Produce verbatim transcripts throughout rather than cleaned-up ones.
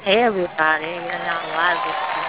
Hey everybody, you're now live with me.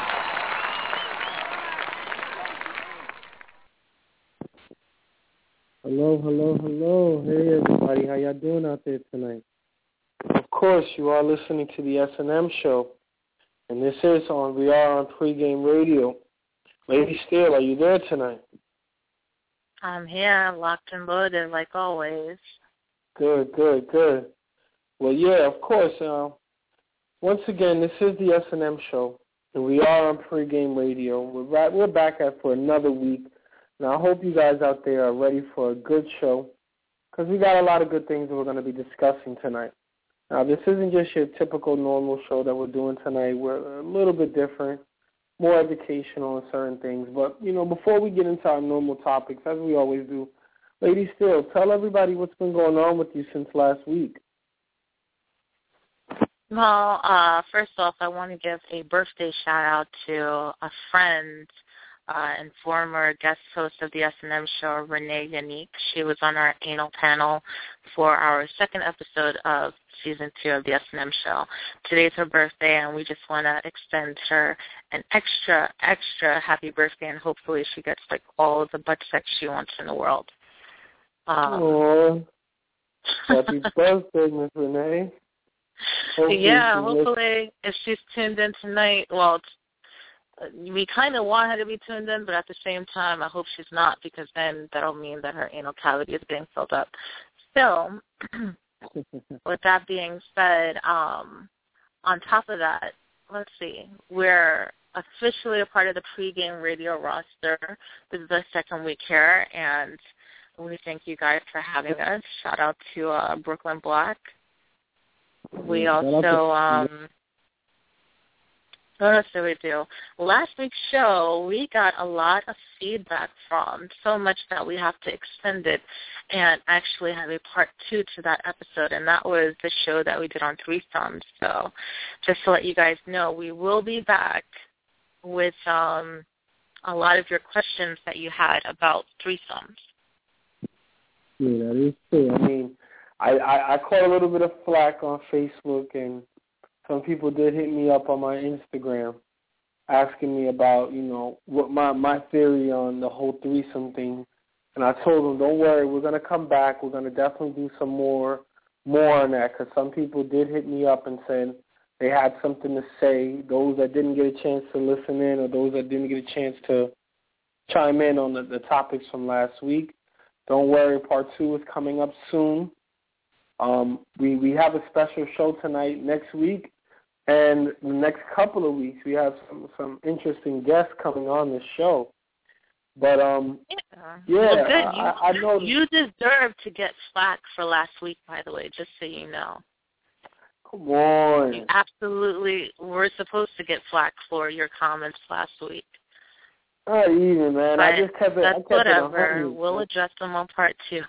Hello, hello, hello. Hey everybody, how y'all doing out there tonight? Of course, you are listening to the S and M show, and this is on, we are on pregame radio. Lady Steele, are you there tonight? I'm here, locked and loaded like always. Good, good, good. Well, yeah, of course. Uh, once again, this is the S and M show, and we are on pregame radio. We're right, we're back at for another week. Now, I hope you guys out there are ready for a good show, because we got a lot of good things that we're going to be discussing tonight. Now, this isn't just your typical normal show that we're doing tonight. We're a little bit different, more educational in certain things. But, you know, before we get into our normal topics, as we always do, Lady Steele, tell everybody what's been going on with you since last week. Well, uh, first off, I want to give a birthday shout-out to a friend uh, and former guest host of the S and M show, Renee Yannick. She was on our anal panel for our second episode of season two of the S and M show. Today's her birthday, and we just want to extend her an extra, extra happy birthday, and hopefully she gets, like, all of the butt sex she wants in the world. Um, Aww. Happy birthday, Miss Renee. Hopefully yeah, hopefully if she's tuned in tonight, well, it's, we kind of want her to be tuned in, but at the same time, I hope she's not, because then that'll mean that her anal cavity is being filled up. Still, with that being said, um, on top of that, let's see, we're officially a part of the pregame radio roster. This is the second week here, and we thank you guys for having us. Shout out to uh, Brooklyn Black. We also, um, what else did we do? Last week's show, we got a lot of feedback from, so much that we have to extend it and actually have a part two to that episode, and that was the show that we did on threesomes. So just to let you guys know, we will be back with um, a lot of your questions that you had about threesomes. Yeah, that is true. I mean, I, I, I caught a little bit of flack on Facebook, and some people did hit me up on my Instagram asking me about, you know, what my, my theory on the whole threesome thing. And I told them, don't worry, we're going to come back. We're going to definitely do some more more on that, because some people did hit me up and said they had something to say, those that didn't get a chance to listen in or those that didn't get a chance to chime in on the, the topics from last week. Don't worry, part two is coming up soon. Um, we, we have a special show tonight next week, and the next couple of weeks we have some, some interesting guests coming on the show. But, um, yeah, yeah well, good. You, I, I know. You deserve to get flack for last week, by the way, just so you know. Come on. You absolutely were supposed to get flack for your comments last week. Not even, man. But I just kept it. That's I kept whatever. It we'll address them on part two.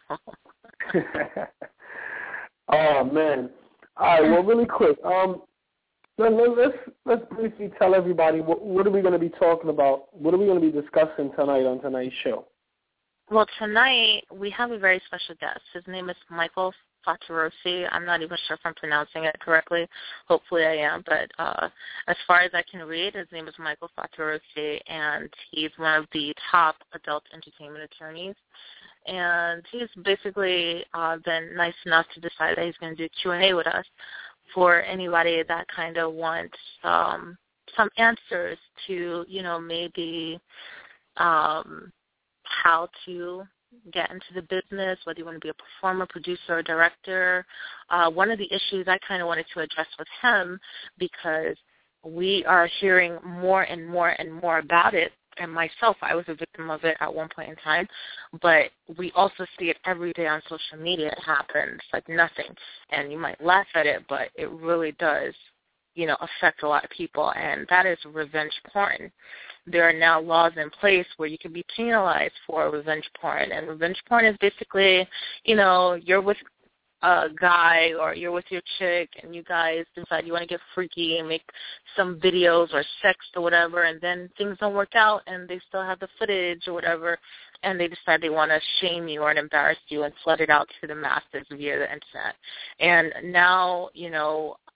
Oh man! All right. Well, really quick. Um, let, let, let's let's briefly tell everybody what, what are we going to be talking about. What are we going to be discussing tonight on tonight's show? Well, tonight we have a very special guest. His name is Michael Fatarosi. I'm not even sure if I'm pronouncing it correctly. Hopefully I am. But uh, as far as I can read, his name is Michael Fatarosi, and he's one of the top adult entertainment attorneys. And he's basically uh, been nice enough to decide that he's going to do Q and A with us for anybody that kind of wants um, some answers to, you know, maybe um, how to get into the business, whether you want to be a performer, producer, or director. Uh, one of the issues I kind of wanted to address with him, because we are hearing more and more and more about it, and myself, I was a victim of it at one point in time, but we also see it every day on social media. It happens like nothing, and you might laugh at it, but it really does, you know, affect a lot of people, and that is revenge porn. There are now laws in place where you can be penalized for revenge porn, and revenge porn is basically, you know, you're with a guy or you're with your chick and you guys decide you want to get freaky and make some videos or sex or whatever, and then things don't work out and they still have the footage or whatever, and they decide they want to shame you or embarrass you and flood it out to the masses via the internet. And now, you know,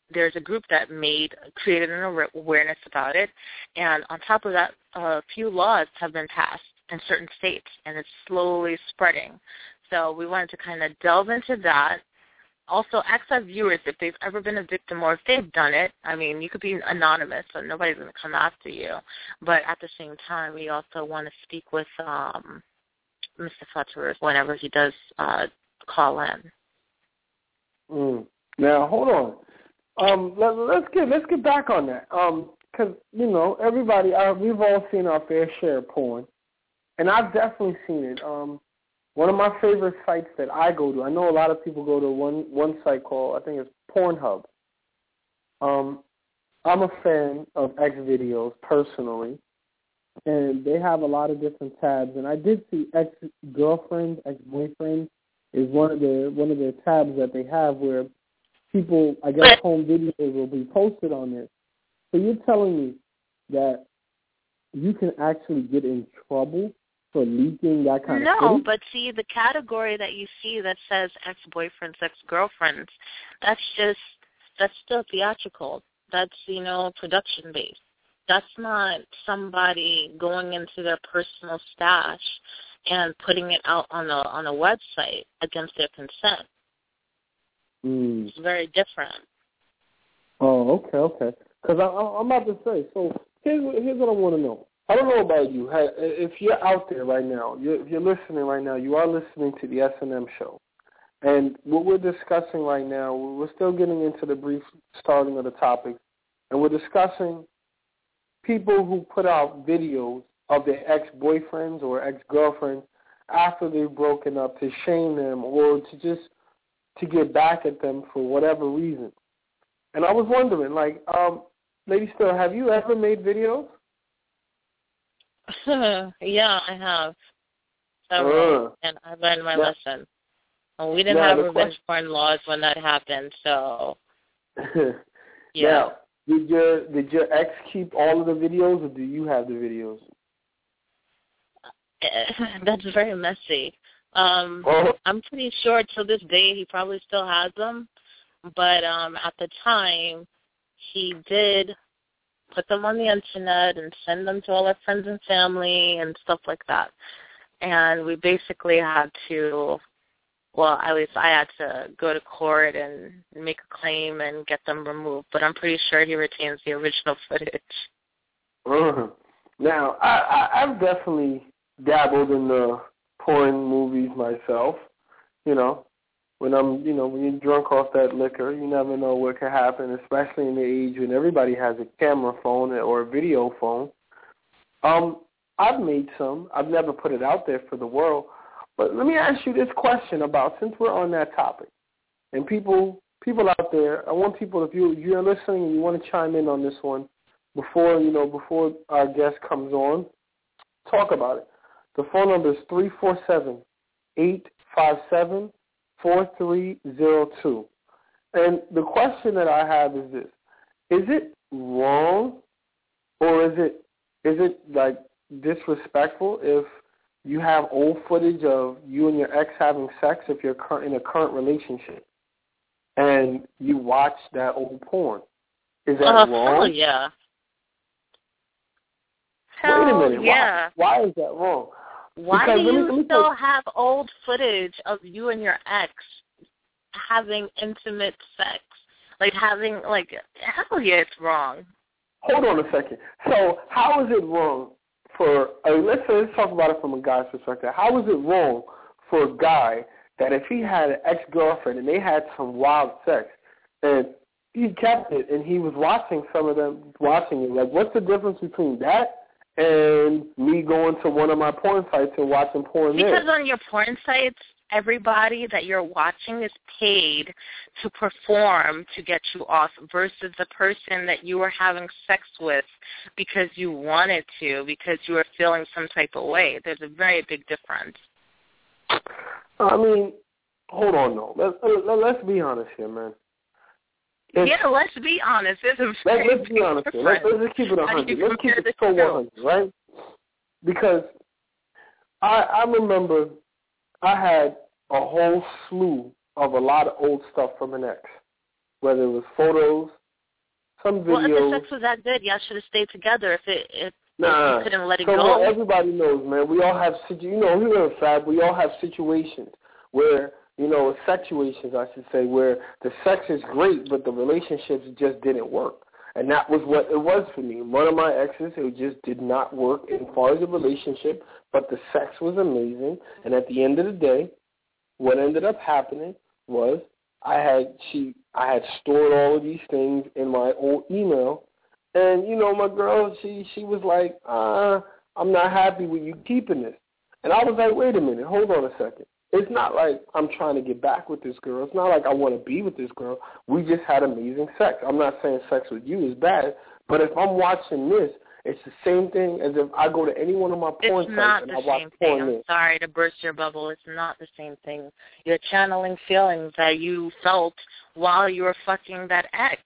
there's a group that made created an awareness about it, and on top of that, a few laws have been passed in certain states, and it's slowly spreading. So we wanted to kind of delve into that. Also, ask our viewers if they've ever been a victim or if they've done it. I mean, you could be anonymous, so nobody's going to come after you. But at the same time, we also want to speak with um, Mister Fletcher whenever he does uh, call in. Mm. Now, hold on. Um, let, let's get let's get back on that. Um, because you know everybody, uh, we've all seen our fair share of porn, and I've definitely seen it. Um, one of my favorite sites that I go to, I know a lot of people go to one one site called, I think it's Pornhub. Um, I'm a fan of X videos personally, and they have a lot of different tabs. And I did see ex girlfriend, ex boyfriend is one of the one of the tabs that they have where people, I guess, home videos will be posted on this. So you're telling me that you can actually get in trouble for leaking that kind no, of footage? No, but see, the category that you see that says ex-boyfriends, ex-girlfriends, that's just, that's still theatrical. That's, you know, production-based. That's not somebody going into their personal stash and putting it out on a on a website against their consent. Mm. It's very different. Oh, okay, okay. Because I'm about to say, so here's what, here's what I want to know. I don't know about you. If you're out there right now, you're, if you're listening right now, you are listening to the S and M show. And what we're discussing right now, we're still getting into the brief starting of the topic, and we're discussing people who put out videos of their ex-boyfriends or ex-girlfriends after they've broken up to shame them or to just to get back at them for whatever reason. And I was wondering, like, um, Lady Still, have you ever made videos? Yeah, I have. Several. Uh, and I learned my yeah. lesson. And we didn't now, have revenge porn laws when that happened, so yeah. Now, did your did your ex keep all of the videos, or do you have the videos? That's very messy. Um, oh. I'm pretty sure till this day he probably still has them, but um, at the time he did put them on the internet and send them to all our friends and family and stuff like that. And we basically had to, well, at least I had to go to court and make a claim and get them removed. But I'm pretty sure he retains the original footage. Uh-huh. Now, I, I, I've definitely dabbled in the porn movies myself. You know, when I'm, you know, when you're drunk off that liquor, you never know what could happen, especially in the age when everybody has a camera phone or a video phone. Um, I've made some. I've never put it out there for the world. But let me ask you this question about, since we're on that topic, and people people out there, I want people, if you, you're listening and you want to chime in on this one before, you know, before our guest comes on, talk about it. The phone number is three four seven, eight five seven, four three zero two. And the question that I have is this. Is it wrong or is it is it like disrespectful if you have old footage of you and your ex having sex if you're in a current relationship and you watch that old porn? Is that uh, wrong? Hell yeah. Hell Wait a minute. yeah. Why, why is that wrong? Why because do you let me, let me still take... have old footage of you and your ex having intimate sex? Like having, like, hell yeah, it's wrong. Hold on a second. So how is it wrong for, uh, let's, let's talk about it from a guy's perspective. How is it wrong for a guy that if he had an ex-girlfriend and they had some wild sex and he kept it and he was watching some of them, watching it, like what's the difference between that and me going to one of my porn sites and watching porn because there? Because on your porn sites, everybody that you're watching is paid to perform to get you off versus the person that you were having sex with because you wanted to, because you were feeling some type of way. There's a very big difference. I mean, hold on, though. Let's, let, let's be honest here, man. It's, yeah, let's be honest. There's a very let's, let's be honest here. Let's, let's just keep it one hundred. Let's keep it so one hundred, right? Because I, I remember I had a whole slew of a lot of old stuff from an ex, whether it was photos, some videos. Well, if the sex was that good, y'all should have stayed together. If it if, nah, if you couldn't let it so go. Everybody knows, man. We all have, you know, here in Fab, we all have situations where, you know, situations, I should say, where the sex is great, but the relationships just didn't work. And that was what it was for me. One of my exes, it just did not work as far as the relationship, but the sex was amazing. And at the end of the day, what ended up happening was I had she I had stored all of these things in my old email, and you know my girl she she was like, uh, I'm not happy with you keeping this, and I was like, wait a minute, hold on a second. It's not like I'm trying to get back with this girl. It's not like I want to be with this girl. We just had amazing sex. I'm not saying sex with you is bad, but if I'm watching this, it's the same thing as if I go to any one of my porn sites and I watch porn. It's not the same thing. I'm sorry to burst your bubble. It's not the same thing. You're channeling feelings that you felt while you were fucking that ex.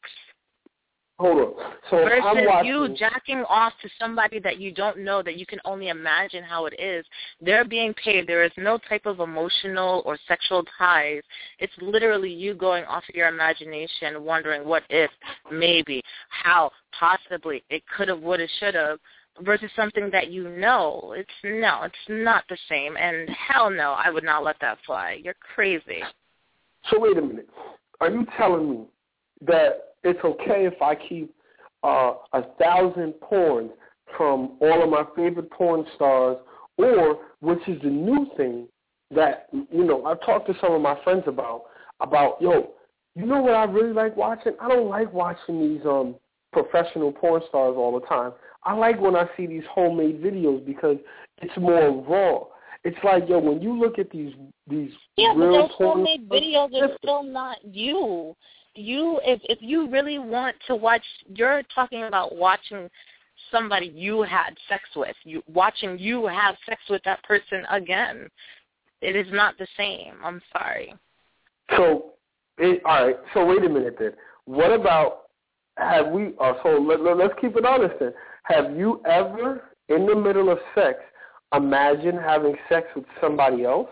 Hold on. So Versus I'm watching, you jacking off to somebody that you don't know, that you can only imagine how it is. They're being paid. There is no type of emotional or sexual ties. It's literally you going off of your imagination, wondering what if, maybe, how, possibly, it could have, would have, should have, versus something that you know. It's no, it's not the same. And hell no, I would not let that fly. You're crazy. So wait a minute. Are you telling me that it's okay if I keep uh, a thousand porns from all of my favorite porn stars, or, which is the new thing that, you know, I've talked to some of my friends about, about, yo, you know what I really like watching? I don't like watching these um professional porn stars all the time. I like when I see these homemade videos because it's more raw. It's like, yo, when you look at these these yeah, real but those porn homemade videos are still not you. You, if if you really want to watch, you're talking about watching somebody you had sex with, you watching you have sex with that person again. It is not the same. I'm sorry. So, it, all right. So wait a minute then. What about have we? Uh, so let, let, let's keep it honest then. Have you ever, in the middle of sex, imagined having sex with somebody else?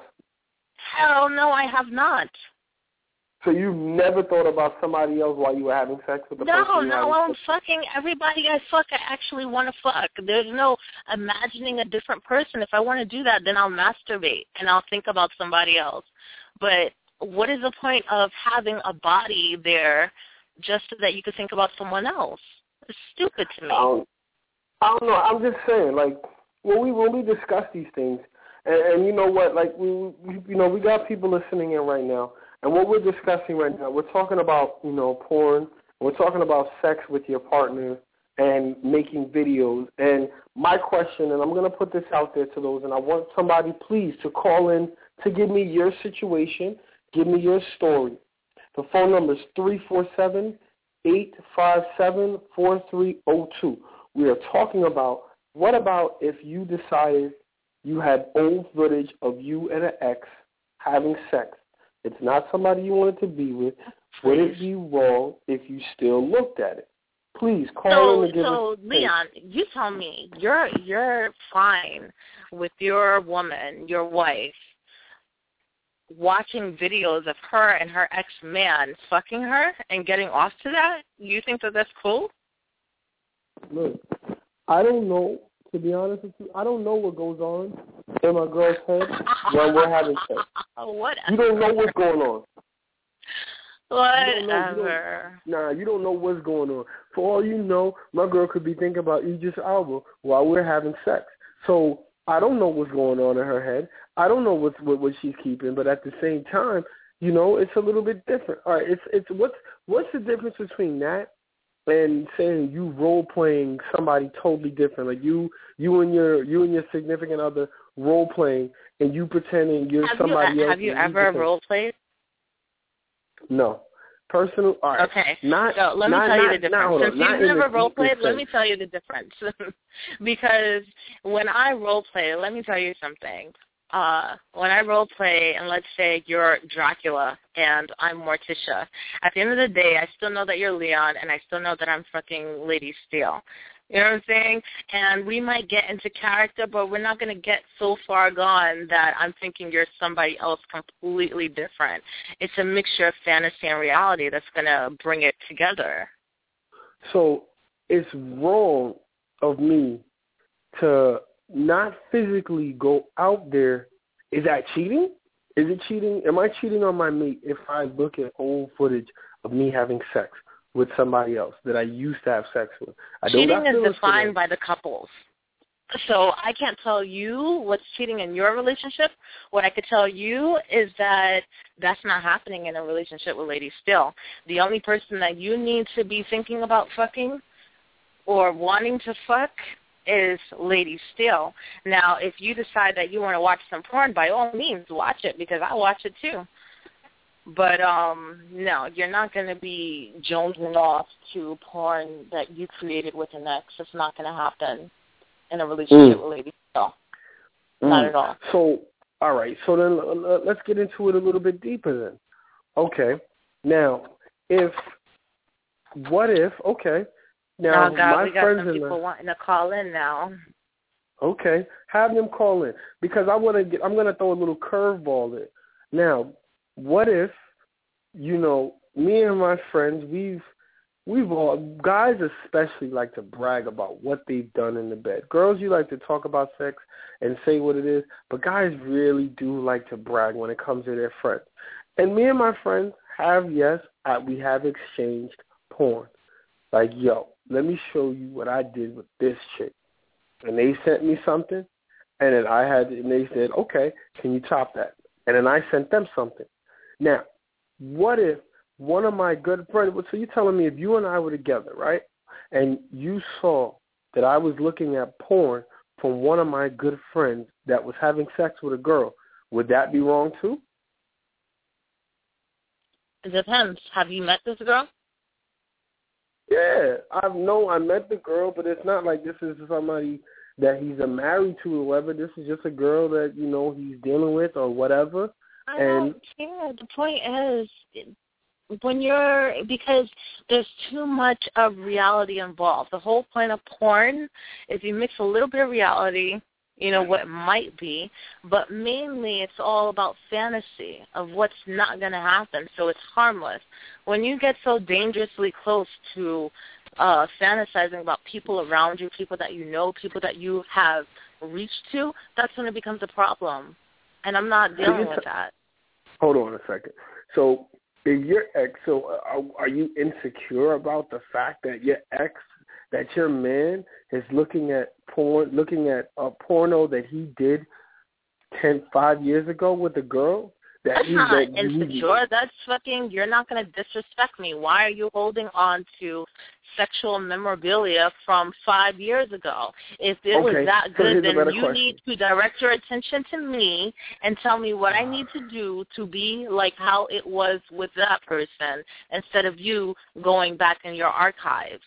Hell no, I have not. So you never thought about somebody else while you were having sex with the no, person? No, no, I'm fucking everybody I fuck, I actually want to fuck. There's no imagining a different person. If I want to do that, then I'll masturbate and I'll think about somebody else. But what is the point of having a body there just so that you could think about someone else? It's stupid to me. I don't, I don't know. I'm just saying, like, when we when we discuss these things, and, and you know what, like, we, we you know, we got people listening in right now. And what we're discussing right now, we're talking about, you know, porn. We're talking about sex with your partner and making videos. And my question, and I'm going to put this out there to those, and I want somebody, please, to call in to give me your situation, give me your story. The phone number is three four seven, eight five seven, four three zero two. We are talking about what about if you decided you had old footage of you and an ex having sex. It's not somebody you wanted to be with. Please. Would it be wrong if you still looked at it? Please call so, in and give so, us. So, Leon, you tell me you're you're fine with your woman, your wife, watching videos of her and her ex-man fucking her and getting off to that? You think that that's cool? Look, I don't know. To be honest with you, I don't know what goes on in my girl's head when we're having sex. Whatever. You don't know what's going on. Whatever. You don't know, you don't, nah, you don't know what's going on. For all you know, my girl could be thinking about Idris Elba while we're having sex. So I don't know what's going on in her head. I don't know what's, what what she's keeping. But at the same time, you know, it's a little bit different. All right, it's it's what's what's the difference between that and saying you role playing somebody totally different, like you you and your you and your significant other role playing, and you pretending you're have somebody you, else. Have you ever role played? No, personal. All right. Okay. Not, so let me not, tell not, you the difference. not, Since not you've never role played, sense. let me tell you the difference. Because when I role play, let me tell you something. Uh, when I role play, and let's say you're Dracula and I'm Morticia, at the end of the day, I still know that you're Leon, and I still know that I'm fucking Lady Steele. You know what I'm saying? And we might get into character, but we're not going to get so far gone that I'm thinking you're somebody else completely different. It's a mixture of fantasy and reality that's going to bring it together. So it's wrong of me to not physically go out there. Is that cheating? Is it cheating? Am I cheating on my mate if I look at old footage of me having sex with somebody else that I used to have sex with? I cheating is defined by the couples. So I can't tell you what's cheating in your relationship. What I could tell you is that that's not happening in a relationship with Lady Steele. The only person that you need to be thinking about fucking or wanting to fuck is Lady Steele. Now, if you decide that you want to watch some porn, by all means, watch it, because I watch it too. But, um, no, you're not going to be jonesing off to porn that you created with an ex. It's not going to happen in a relationship mm. with Lady Steele. Mm. Not at all. So, all right. So then uh, let's get into it a little bit deeper then. Okay. Now, if, what if, okay. Now, oh, God, my we got friends some people the, wanting to call in now. Okay. Have them call in, because I want to get, I'm going to throw a little curveball in. Now, what if, you know, me and my friends, we've, We've all, guys especially like to brag about what they've done in the bed. Girls, you like to talk about sex and say what it is, but guys really do like to brag when it comes to their friends. And me and my friends have, yes, I, we have exchanged porn. Like, yo, let me show you what I did with this chick. And they sent me something, and then I had, and they said, okay, can you top that? And then I sent them something. Now, what if one of my good friends, so you're telling me if you and I were together, right, and you saw that I was looking at porn from one of my good friends that was having sex with a girl, would that be wrong too? It depends. Have you met this girl? Yeah, I know I met the girl, but it's not like this is somebody that he's a married to or whatever. This is just a girl that, you know, he's dealing with or whatever. I and don't care. The point is, when you're, because there's too much of reality involved. The whole point of porn is you mix a little bit of reality, you know, what might be, but mainly it's all about fantasy of what's not going to happen, so it's harmless. When you get so dangerously close to uh, fantasizing about people around you, people that you know, people that you have reached to, that's when it becomes a problem. And I'm not dealing so with that. Hold on a second. So if your ex, so are, are you insecure about the fact that your ex, that your man is looking at porn, looking at a porno that he did ten, five years ago with a girl? That That's he, not that insecure. He, That's fucking, you're not going to disrespect me. Why are you holding on to sexual memorabilia from five years ago? If it okay, was that so good, then you question. need to direct your attention to me and tell me what I need to do to be like how it was with that person, instead of you going back in your archives.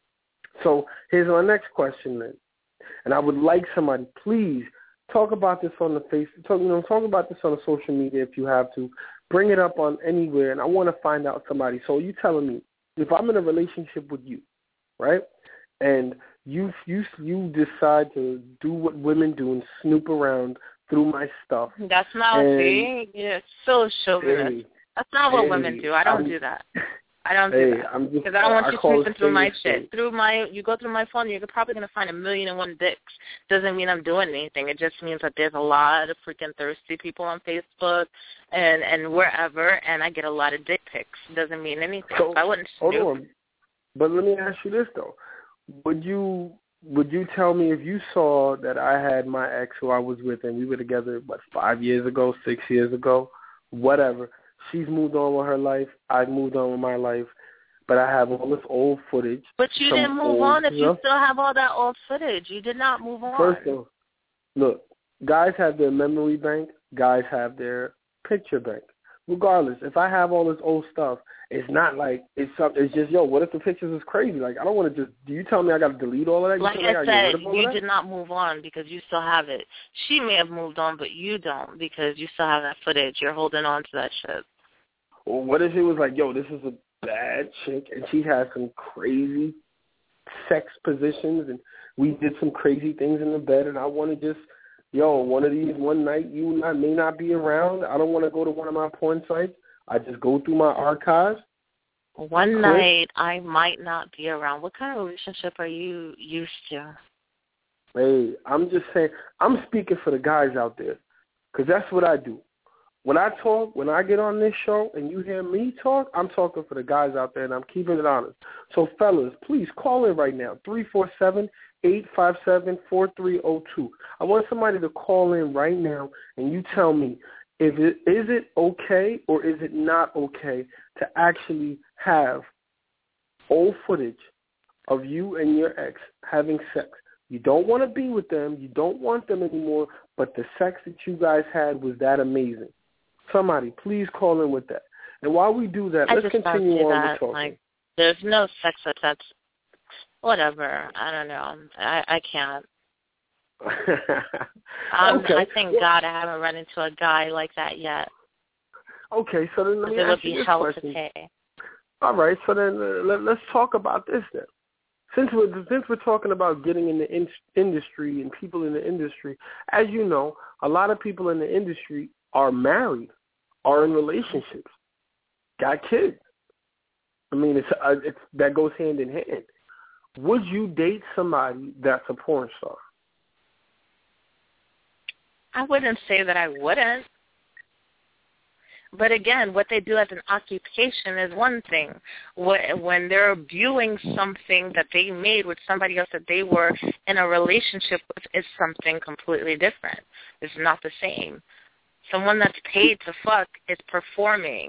So here's my next question then. And I would like somebody, please, talk about this on the face, talk, you know, talk about this on the social media if you have to. Bring it up on anywhere, and I want to find out somebody. So you telling me, if I'm in a relationship with you, right, and you you you decide to do what women do and snoop around through my stuff. That's not and, see, yeah, so chauvinist. Hey, That's not what hey, women do. I don't I'm, do that. I don't hey, do that. I'm just, because I don't want I you call snooping through my straight. shit. Through my, you go through my phone, you're probably going to find a million and one dicks. Doesn't mean I'm doing anything. It just means that there's a lot of freaking thirsty people on Facebook and, and wherever, and I get a lot of dick pics. Doesn't mean anything. So, I wouldn't hold snoop. on. But let me ask you this, though. Would you would you tell me if you saw that I had my ex who I was with and we were together, what, five years ago, six years ago, whatever, she's moved on with her life, I've moved on with my life, but I have all this old footage. But you didn't move on if you still have all that old footage. You did not move on. First of all, look, guys have their memory bank, guys have their picture bank. Regardless, if I have all this old stuff, it's not like it's something. It's just, yo, what if the pictures is crazy? Like, I don't want to just. Do you tell me I got to delete all of that? You like I, I said, you did not move on because you still have it. She may have moved on, but you don't because you still have that footage. You're holding on to that shit. Well, what if it was like, yo, this is a bad chick, and she has some crazy sex positions, and we did some crazy things in the bed, and I want to just. Yo, one of these, one night you not, may not be around. I don't want to go to one of my porn sites. I just go through my archives. One Chris? night I might not be around. What kind of relationship are you used to? Hey, I'm just saying, I'm speaking for the guys out there, because that's what I do. When I talk, when I get on this show and you hear me talk, I'm talking for the guys out there, and I'm keeping it honest. So, fellas, please call in right now, three four seven, eight five seven, four three zero two. I want somebody to call in right now, and you tell me, if it, is it okay or is it not okay to actually have old footage of you and your ex having sex? You don't want to be with them. You don't want them anymore, but the sex that you guys had was that amazing. Somebody, please call in with that. And while we do that, I let's just continue don't see on that. with talking. Like, there's no sex with that's whatever. I don't know. I, I can't. um, okay. I thank God I haven't run into a guy like that yet. Okay, so then let me it ask would you be this hell question. to pay. All right, so then uh, let, let's talk about this then. Since we're, since we're talking about getting in the in- industry and people in the industry, as you know, a lot of people in the industry are married, are in relationships, got kids. I mean, it's, uh, it's that goes hand in hand. Would you date somebody that's a porn star? I wouldn't say that I wouldn't. But again, what they do as an occupation is one thing. When they're viewing something that they made with somebody else that they were in a relationship with is something completely different. It's not the same. Someone that's paid to fuck is performing.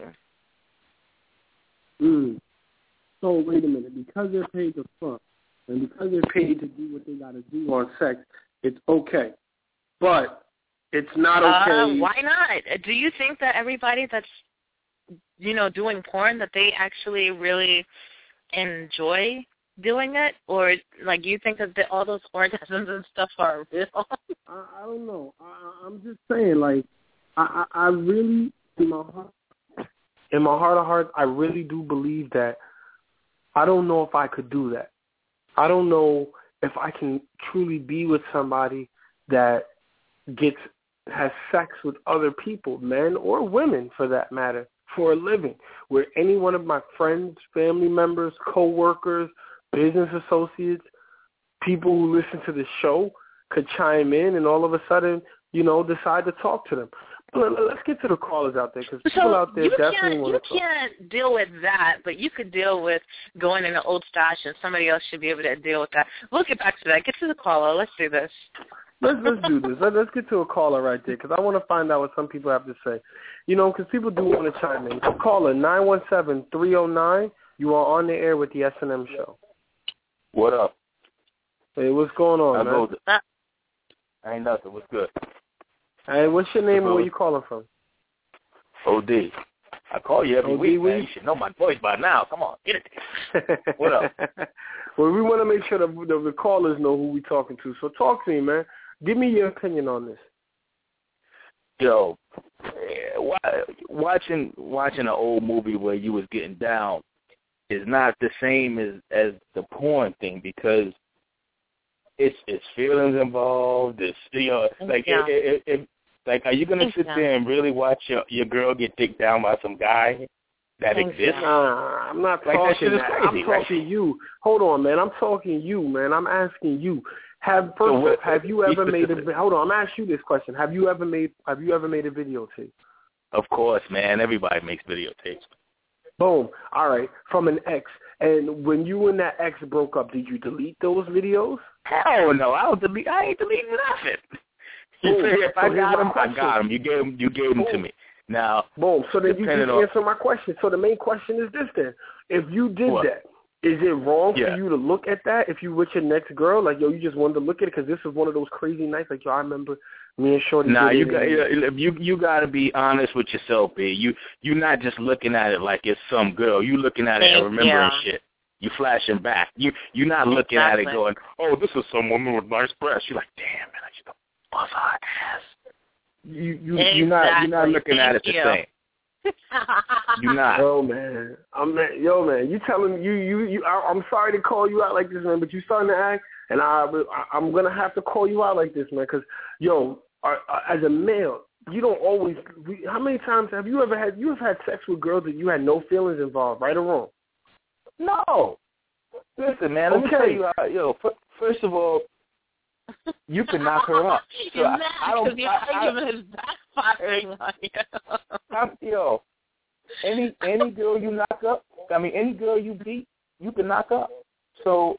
Mm. So wait a minute. Because they're paid to fuck and because they're paid to do what they got to do on sex, it's okay. But it's not okay. Uh, why not? Do you think that everybody that's, you know, doing porn, that they actually really enjoy doing it? Or, like, you think that the, all those orgasms and stuff are real? I, I don't know. I, I'm just saying, like, I, I, I really, in my heart, in my heart of hearts, I really do believe that I don't know if I could do that. I don't know if I can truly be with somebody that gets has sex with other people, men or women for that matter, for a living, where any one of my friends, family members, co-workers, business associates, people who listen to the show could chime in and all of a sudden, you know, decide to talk to them. But let's get to the callers out there, because people so out there you definitely want to talk. You can't deal with that, but you could deal with going in an old stash, and somebody else should be able to deal with that. We'll get back to that. Get to the caller. Let's do this. Let's let's do this. Let, let's get to a caller right there, because I want to find out what some people have to say. You know, because people do want to chime in. So caller nine one seven, three oh nine. You are on the air with the S and M show. What up? Hey, what's going on, I man? Go to, ain't nothing. What's good? Hey, what's your name and where you calling from? O D. I call you every O D week, man. week? You should know my voice by now. Come on, get it. What up? Well, we want to make sure the, the, the callers know who we're talking to. So talk to me, man. Give me your opinion on this. Yo, watching watching an old movie where you was getting down is not the same as as the porn thing, because it's it's feelings involved. It's, you know, like yeah. it, it, it, like are you gonna sit yeah. there and really watch your your girl get dicked down by some guy that Thanks, exists? Nah, I'm not like, talking that. Shit is that. crazy, I'm right? talking you. Hold on, man. I'm talking you, man. I'm asking you. Have first So what, off, have you ever made a specific. hold on? I'm asking you this question. Have you ever made Have you ever made a videotape? Of course, man. Everybody makes videotapes. Boom. All right. From an ex. And when you and that ex broke up, did you delete those videos? Hell no. I don't delete. I ain't deleting nothing. You Boom. say if So I here's got my them, I question. got them. You gave them. You gave them Boom. to me. Now. Boom. So then you just on, answer my question. So the main question is this then. If you did what? that, is it wrong yeah. for you to look at that if you with your next girl? Like, yo, you just wanted to look at it because this is one of those crazy nights. Like, yo, I remember me and Shorty Nah, did you it. got you you got to be honest with yourself, B. You you're not just looking at it like it's some girl. You looking at it and remembering yeah. shit. You flashing back. You you're not looking exactly. at it going, oh, this is some woman with nice breasts. You're like, damn, man, I used to buzz her ass. You you exactly. you're not you're not looking Thank at it the you. same. You're not. Yo, man, I'm yo, man. You telling you you you? I, I'm sorry to call you out like this, man, but you starting to act, and I I'm gonna have to call you out like this, man, because yo, are, are, as a male, you don't always. We, how many times have you ever had you have had sex with girls that you had no feelings involved, right or wrong? No. Listen, man, let okay. me tell you, uh, yo, f- first of all, you can knock her up. So You're I, mad I don't, because your I, argument is backfiring on you. I, yo, any any girl you knock up, I mean, any girl you beat, you can knock up. So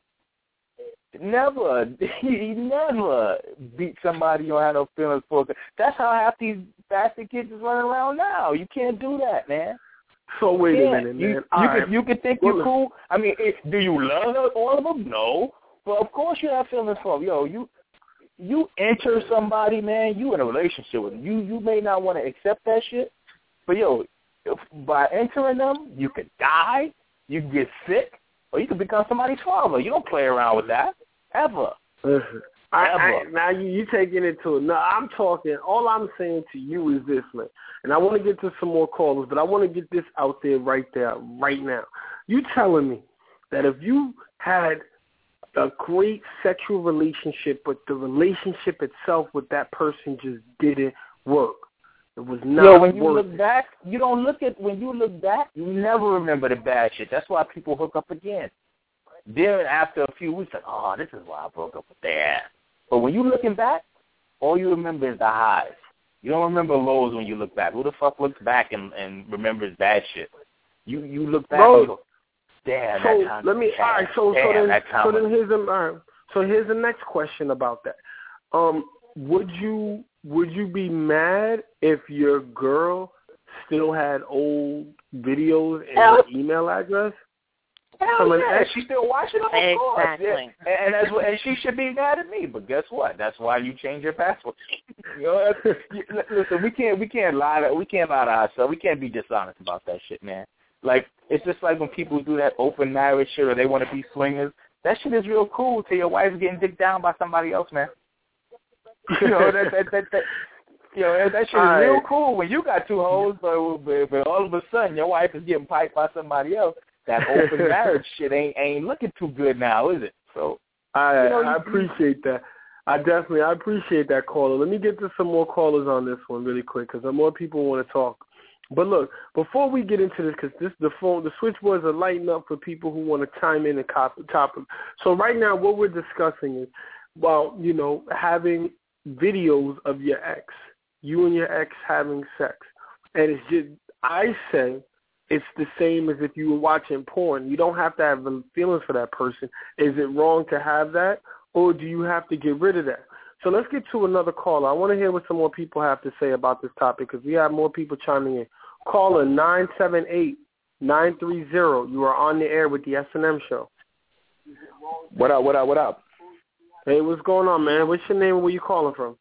never, you never beat somebody you don't have no feelings for. That's how half these bastard kids is running around now. You can't do that, man. So wait Yeah, a minute, man. You, you right. can you can think well, you're cool. I mean, if, do you love all of them? No, but of course you have feelings for them. Yo, you you enter somebody, man. You in a relationship with them. You you may not want to accept that shit, but yo, if, by entering them, you could die, you can get sick, or you could become somebody's father. You don't play around with that ever. Listen, I, I, now you you taking it to it. No, I'm talking. All I'm saying to you is this, man. And I want to get to some more callers, but I want to get this out there right there, right now. You telling me that if you had a great sexual relationship, but the relationship itself with that person just didn't work. It was not Yo, when you working. look back, you don't look at, when you look back, you never remember the bad shit. That's why people hook up again. Then after a few weeks, like, oh, this is why I broke up with that. But when you're looking back, all you remember is the highs. You don't remember lows when you look back. Who the fuck looks back and, and remembers bad shit? You you look back Bro, and go, damn, so that time let me. was All right, so damn, so then that time so then was... here's the all right, so here's the next question about that. Um, would you would you be mad if your girl still had old videos and her email address? Hell yeah, she's still watching them, of exactly. course. Yeah. And, and that's what, and she should be mad at me. But guess what? That's why you change your password. You know, that's, you, listen, we can't we can't lie to we can't lie to ourselves. We can't be dishonest about that shit, man. Like it's just like when people do that open marriage shit or they want to be swingers. That shit is real cool till your wife's getting dicked down by somebody else, man. You know that that that. that You know, that shit is right. real cool when you got two hoes, but, but, but all of a sudden your wife is getting piped by somebody else. That open marriage shit ain't ain't looking too good now, is it? So I you know, I appreciate that. I definitely I appreciate that caller. Let me get to some more callers on this one really quick because more people want to talk. But look, before we get into this, because this the phone the switchboards are lighting up for people who want to chime in and cop topic. So right now, what we're discussing is, well, you know, having videos of your ex, you and your ex having sex, and it's just I say. It's the same as if you were watching porn. You don't have to have feelings for that person. Is it wrong to have that, or do you have to get rid of that? So let's get to another caller. I want to hear what some more people have to say about this topic because we have more people chiming in. Caller nine seven eight, nine three zero. You are on the air with the S and M show. What up, what up, what up? Hey, what's going on, man? What's your name and where you calling from?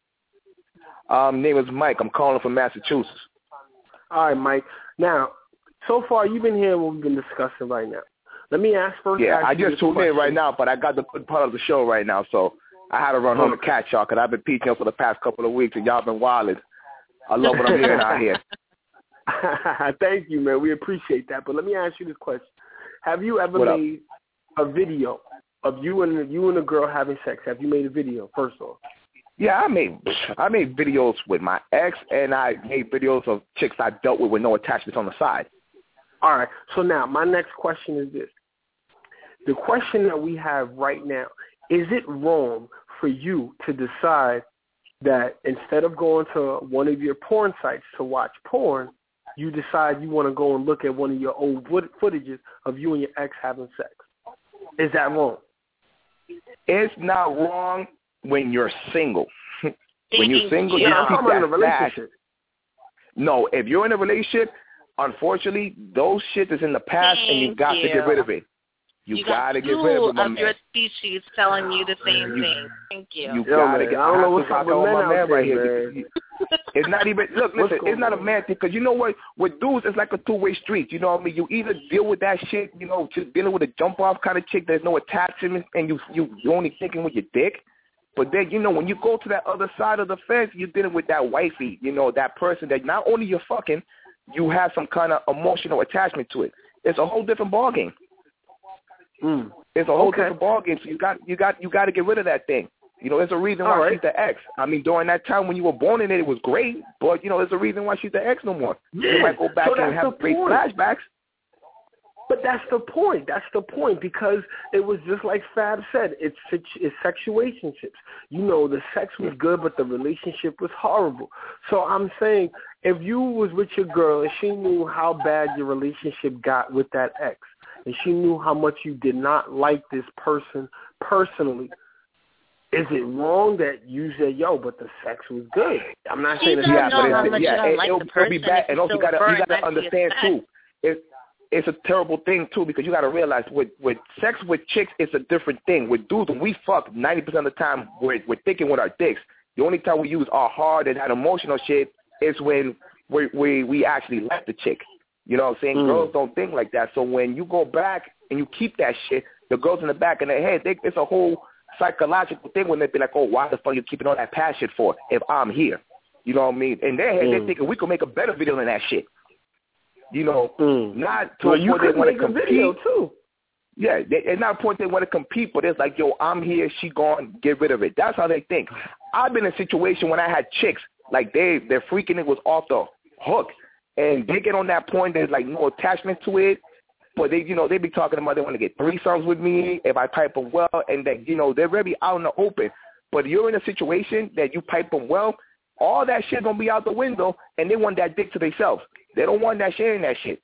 Um, name is Mike. I'm calling from Massachusetts. All right, Mike. Now, so far, you've been hearing what we've been discussing right now. Let me ask first. Yeah, ask I you just tuned question. in right now, but I got the good part of the show right now, so I had to run home to catch y'all because I've been peeking up for the past couple of weeks, and y'all been wilding. I love what I'm hearing out here. Thank you, man. We appreciate that. But let me ask you this question: have you ever What made up? a video of you and you and a girl having sex? Have you made a video? First off. Yeah, I made I made videos with my ex, and I made videos of chicks I dealt with with no attachments on the side. All right. So now my next question is this. The question that we have right now, is it wrong for you to decide that instead of going to one of your porn sites to watch porn, you decide you want to go and look at one of your old footages of you and your ex having sex? Is that wrong? It's not wrong when you're single. When you're single, yeah, you I'm keep talking about in a that relationship. back. No, if you're in a relationship, unfortunately, those shit is in the past, Thank and you got you. to get rid of it. You, you got to got get rid of it, my of man. your species telling you the same You- thing. Thank you. You Yo, got to man, get. I don't know what's have up to with rock men my out man right there, here. It's not even look. What's Listen, it's not a going man thing because you know what? With dudes, it's like a two-way street. You know what I mean? You either deal with that shit, you know, just dealing with a jump-off kind of chick. There's no attachment, and you you you only thinking with your dick. But then, you know, when you go to that other side of the fence, you're dealing with that wifey, you know, that person that not only you're fucking, you have some kind of emotional attachment to it. It's a whole different ballgame. Mm. It's a whole Okay. different ballgame. So you got you got you got to get rid of that thing. You know, there's a reason why All right. she's the ex. I mean, during that time when you were born in it, it was great. But you know, there's a reason why she's the ex no more. Yeah. You might go back So and that's have the great point. flashbacks. But that's the point. That's the point because it was just like Fab said. It's it's sexuationships. You know, the sex was good, but the relationship was horrible. So I'm saying if you was with your girl and she knew how bad your relationship got with that ex, and she knew how much you did not like this person personally, is it wrong that you said, yo, but the sex was good? I'm not She saying it's doesn't not, know but how it's, much yeah, you don't it, like it'll, the it'll person. be bad. if And you also, you still gotta prefer you it gotta back to your understand sex. too. It, it's a terrible thing too because you gotta realize with with sex with chicks, it's a different thing. With dudes, when we fuck, ninety percent of the time we're we're thinking with our dicks. The only time we use our heart and that emotional shit is when we we we actually like the chick. You know what I'm saying? Mm. Girls don't think like that. So when you go back and you keep that shit, the girls in the back of their head, they, it's a whole psychological thing when they be like, oh, why the fuck are you keeping all that passion for if I'm here? You know what I mean? In their head, mm. they're thinking we could make a better video than that shit. You know, mm. not to well, a point they want to compete. Video too. Yeah, they, it's not a point they want to compete, but it's like, yo, I'm here, she gone, get rid of it. That's how they think. I've been in a situation when I had chicks, like they, their freaking it was off the hook. And they get on that point, there's like no attachment to it. But they, you know, they be talking about they want to get threesomes with me if I pipe them well, and that, you know, they're very out in the open. But you're in a situation that you pipe them well, all that shit gonna be out the window, and they want that dick to themselves. They don't want that sharing that shit.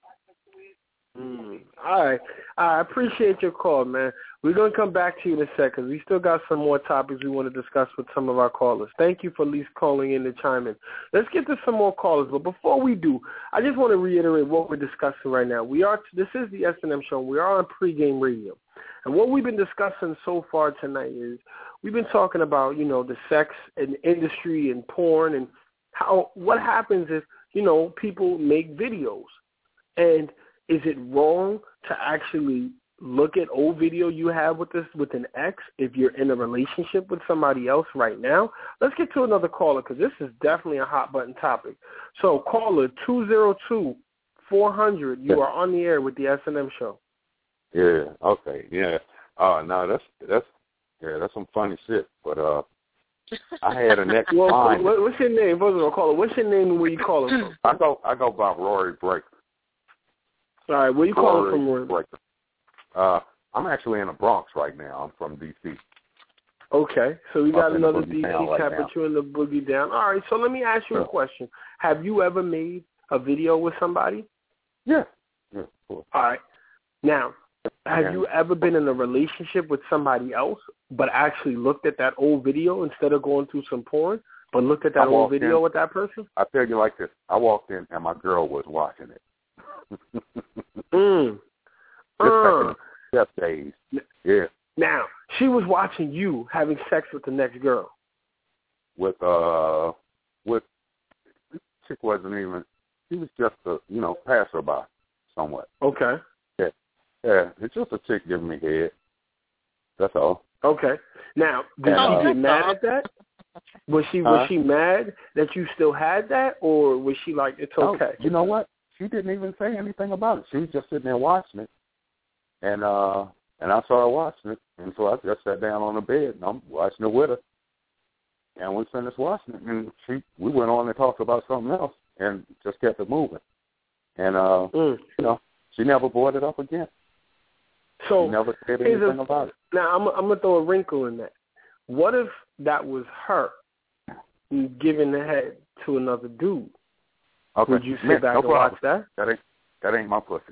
Mm. All right. I appreciate your call, man. We're going to come back to you in a second. We still got some more topics we want to discuss with some of our callers. Thank you for at least calling in to chime in. Let's get to some more callers. But before we do, I just want to reiterate what we're discussing right now. We are. This is the S and M show. We are on pregame radio. And what we've been discussing so far tonight is we've been talking about, you know, the sex and industry and porn and how what happens is, you know, people make videos. And is it wrong to actually look at old video you have with this with an ex if you're in a relationship with somebody else right now? Let's get to another caller because this is definitely a hot button topic. So caller two zero two, four hundred, you are on the air with the S and M show. Yeah. Okay. Yeah. Uh, no, that's that's yeah, that's some funny shit. But uh, I had an ex. Well, what, what's your name? First of all, caller, what's your name and where you calling from? I go I go by Rory Breaker. All right, where you Rory calling from, Rory? Breaker. Uh, I'm actually in the Bronx right now. I'm from D C. Okay, so we got I'm another D C right tap, now. put you in the boogie down. All right, so let me ask you sure. a question. Have you ever made a video with somebody? Yeah. Yeah, cool. All right. Now, have yeah. you ever been in a relationship with somebody else but actually looked at that old video instead of going through some porn, but looked at that old video in, with that person? I tell you like this. I walked in and my girl was watching it. mm. Uh. Just days. Yeah. Now, she was watching you having sex with the next girl. With, uh, with, this chick wasn't even, she was just a, you know, passerby somewhat. Okay. Yeah. Yeah. It's just a chick giving me head. That's all. Okay. Now, did and, she uh, get mad at that? Was she, was huh? she mad that you still had that, or was she like, it's okay? Oh, you know what? She didn't even say anything about it. She was just sitting there watching it. And uh, and I saw her watching it. And so I just sat down on the bed, and I'm watching it with her. And we finished watching it, and she, we went on and talked about something else and just kept it moving. And, uh, mm. you know, she never brought it up again. So she never said anything a, about it. Now, I'm, I'm going to throw a wrinkle in that. What if that was her giving the head to another dude? Okay. Would you sit Man, back no and problem. watch that? That ain't, that ain't my pussy.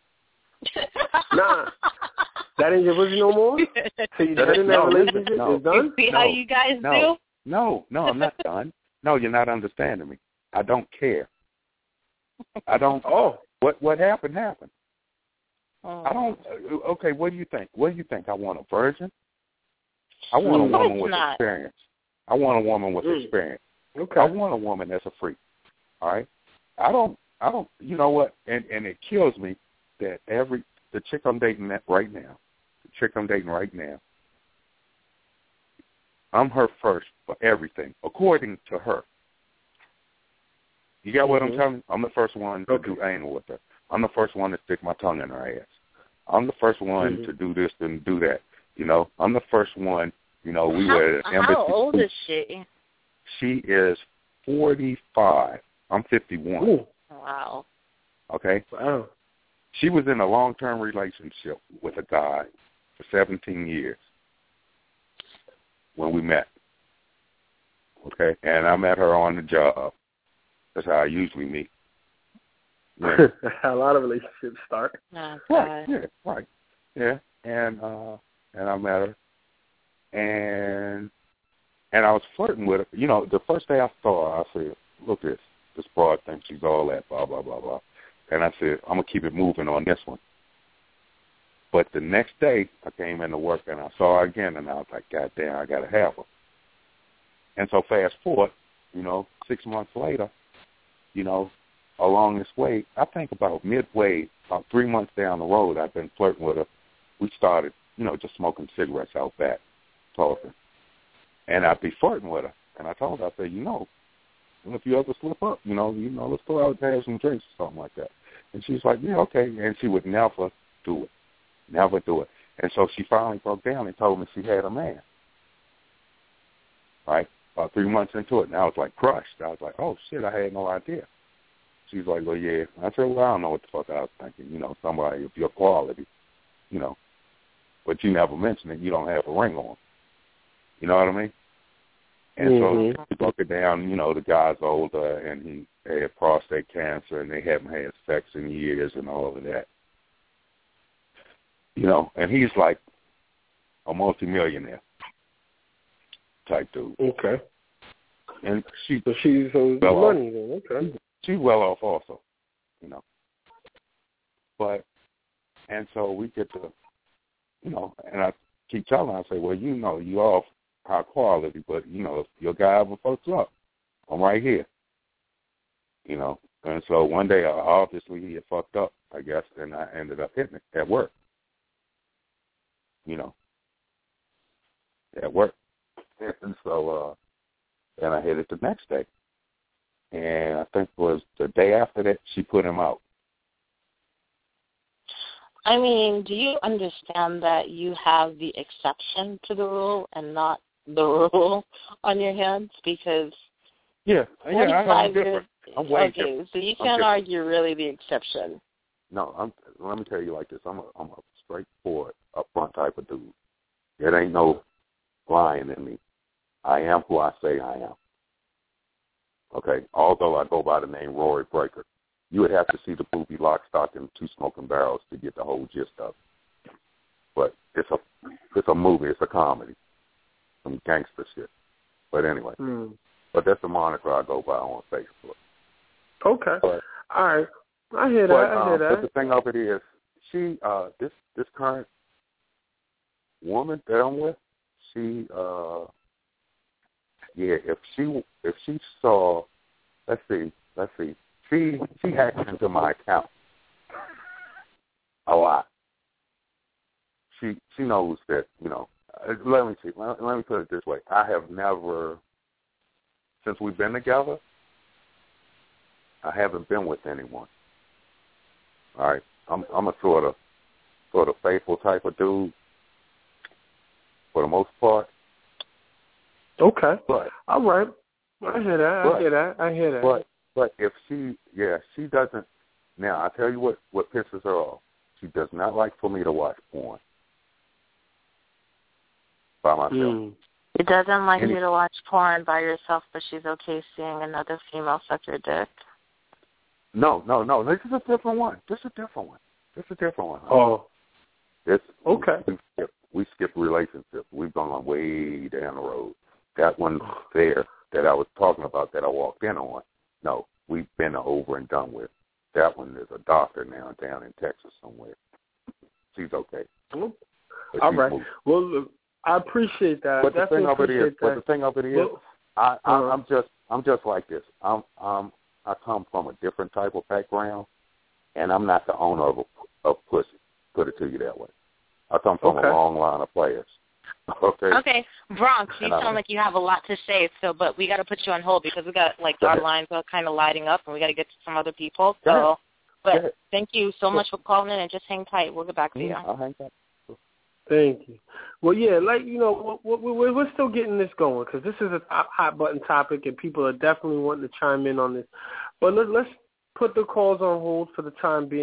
Nah. That ain't your pussy no more? So you're done in that no, relationship? Listen, no. It's done? You see no, how you guys no, do? No, no, I'm not done. No, you're not understanding me. I don't care. I don't. Oh. What what happened, happened. Oh. I don't. Okay, what do you think? What do you think? I want a virgin? I want a woman with not. experience. I want a woman with mm. experience. Okay. I want a woman that's a freak. All right? I don't, I don't, you know what? And, and it kills me that every, the chick I'm dating right now, the chick I'm dating right now, I'm her first for everything, according to her. You got mm-hmm. what I'm telling you? I'm the first one to okay. do anal with her. I'm the first one to stick my tongue in her ass. I'm the first one mm-hmm. to do this and do that. You know, I'm the first one, you know, we how, were at an embassy. How old is she? She is forty-five. I'm fifty-one. Ooh. Wow. Okay? Wow. she was in a long-term relationship with a guy for seventeen years when we met. Okay, and I met her on the job. That's how I usually meet. When, a lot of relationships start. Oh, right, yeah, right. Yeah, and uh, and I met her, and and I was flirting with her. You know, the first day I saw her, I said, look, this, this broad thinks she's all that, blah, blah, blah, blah. And I said, I'm going to keep it moving on this one. But the next day, I came into work, and I saw her again, and I was like, God damn, I got to have her. And so fast forward, you know, six months later, you know, along this way, I think about midway, about three months down the road, I've been flirting with her. We started, you know, just smoking cigarettes out back, talking. And I'd be flirting with her. And I told her, I said, you know, if you ever slip up, you know, you know, let's go out and have some drinks or something like that. And she's like, yeah, okay. And she would never do it, never do it. And so she finally broke down and told me she had a man. Right? About three months into it, and I was like crushed. I was like, oh, shit, I had no idea. She's like, well, yeah. I said, well, I don't know what the fuck I was thinking. You know, somebody of your quality, you know. But you never mentioned it. You don't have a ring on. You know what I mean? And mm-hmm. so we broke it down, you know, the guy's older and he had prostate cancer and they haven't had sex in years and all of that. You know, and he's like a multimillionaire type dude. Okay. And she So she's so well money off. Then, okay. She's, she's well off also, you know. But and so we get to you know, and I keep telling her, I say, well, you know, you off high quality, but, you know, if your guy ever fucks up, I'm right here. You know, and so one day, uh, obviously, he had fucked up, I guess, and I ended up hitting it at work. You know, at work. And so, uh, and I hit it the next day. And I think it was the day after that, she put him out. I mean, do you understand that you have the exception to the rule and not the rule on your hands? Because yeah, yeah, I'm different. I'm way okay, different. so you can't argue really the exception. No, I'm. Let me tell you like this. I'm a, I'm a straightforward, upfront type of dude. There ain't no lying in me. I am who I say I am. Okay, although I go by the name Rory Breaker. You would have to see the movie Lock, Stock, and Two Smoking Barrels to get the whole gist of it. But it's a it's a movie. It's a comedy. Some gangster shit. But anyway. Mm. But that's the moniker I go by on Facebook. Okay. But, all right. I hear that. but, I hear um, that. But the thing of it is, she, uh, this this current woman that I'm with, she, uh, yeah, if she if she saw, let's see, let's see. She she hacks into my account a lot. She she knows that, you know. Let me see. Let, let me put it this way. I have never, since we've been together, I haven't been with anyone. All right. I'm I'm a sort of sort of faithful type of dude for the most part. Okay. But all right. I hear that. But, I hear that. I hear that. But But if she, yeah, she doesn't, now I tell you what, what pisses her off. She does not like for me to watch porn by myself. Mm. She doesn't like Any, you to watch porn by yourself, but she's okay seeing another female suck your dick. No, no, no. This is a different one. This is a different one. This is a different one. Oh. This, okay. We, we, skip, we skip relationships. We've gone way down the road. That one there that I was talking about that I walked in on, no, we've been over and done with. That one is a doctor now down in Texas somewhere. She's okay. Well, all she's right. moved. Well, look, I appreciate that. But the Definitely thing of it is, that. but the thing of it is, well, I, I, uh, I'm just, I'm just like this. I'm, um, I come from a different type of background, and I'm not the owner of a, of pussy. Put it to you that way. I come from okay. a long line of players. Okay. Okay, Bronx, you sound like you have a lot to say. So, but we got to put you on hold because we got like our lines are kind of lighting up, and we got to get to some other people. So, but thank you so much for calling in, and just hang tight. We'll get back to you. I'll hang tight. Thank you. Well, yeah, like you know, we're we're still getting this going because this is a hot button topic, and people are definitely wanting to chime in on this. But let, let's put the calls on hold for the time being.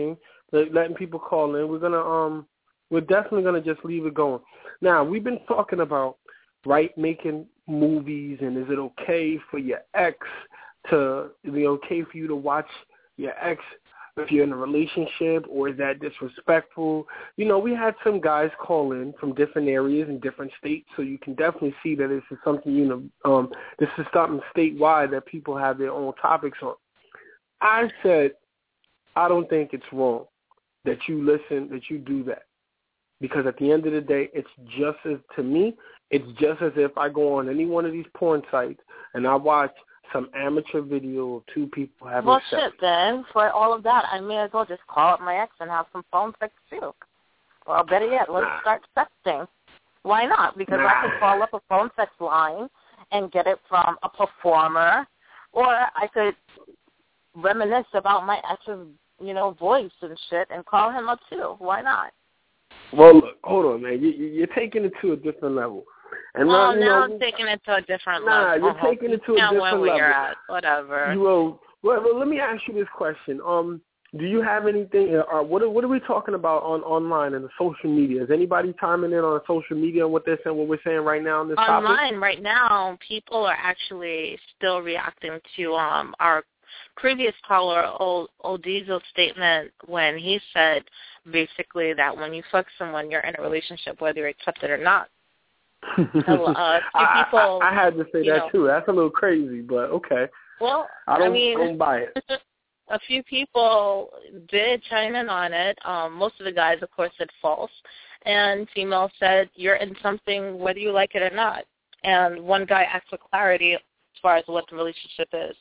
let, letting people call in. We're gonna um, we're definitely gonna just leave it going. Now we've been talking about right making movies, and is it okay for your ex to, is it okay for you to watch your ex if you're in a relationship, or is that disrespectful? You know, we had some guys call in from different areas and different states, so you can definitely see that this is something, you know, um, this is something statewide that people have their own topics on. I said, I don't think it's wrong that you listen, that you do that. Because at the end of the day, it's just as, to me, it's just as if I go on any one of these porn sites and I watch some amateur video of two people having well, sex. Well, shit, then, for all of that, I may as well just call up my ex and have some phone sex, too. Well, better yet, let's nah. start sexting. Why not? Because nah. I could call up a phone sex line and get it from a performer, or I could reminisce about my ex's, you know, voice and shit and call him up, too. Why not? Well, look, hold on, man. You, you're taking it to a different level. And oh, now, now you know, I'm taking it to a different nah, level. Nah, you're uh-huh. taking it to a now different where level. You're at. Whatever. Well, well, well, let me ask you this question. Um, do you have anything, uh, what, are, what are we talking about on online and the social media? Is anybody chiming in on social media on what they're saying, what we're saying right now on this online, topic? Online, right now, people are actually still reacting to um our previous caller, old, old Diesel's statement when he said basically that when you fuck someone, you're in a relationship, whether you accept it or not. So, uh, I, people, I, I had to say that know, too. That's a little crazy, but okay. Well, I don't, I mean, I don't buy it. A few people did chime in on it. Um, most of the guys, of course, said false, and female said you're in something whether you like it or not. And one guy asked for clarity as far as what the relationship is.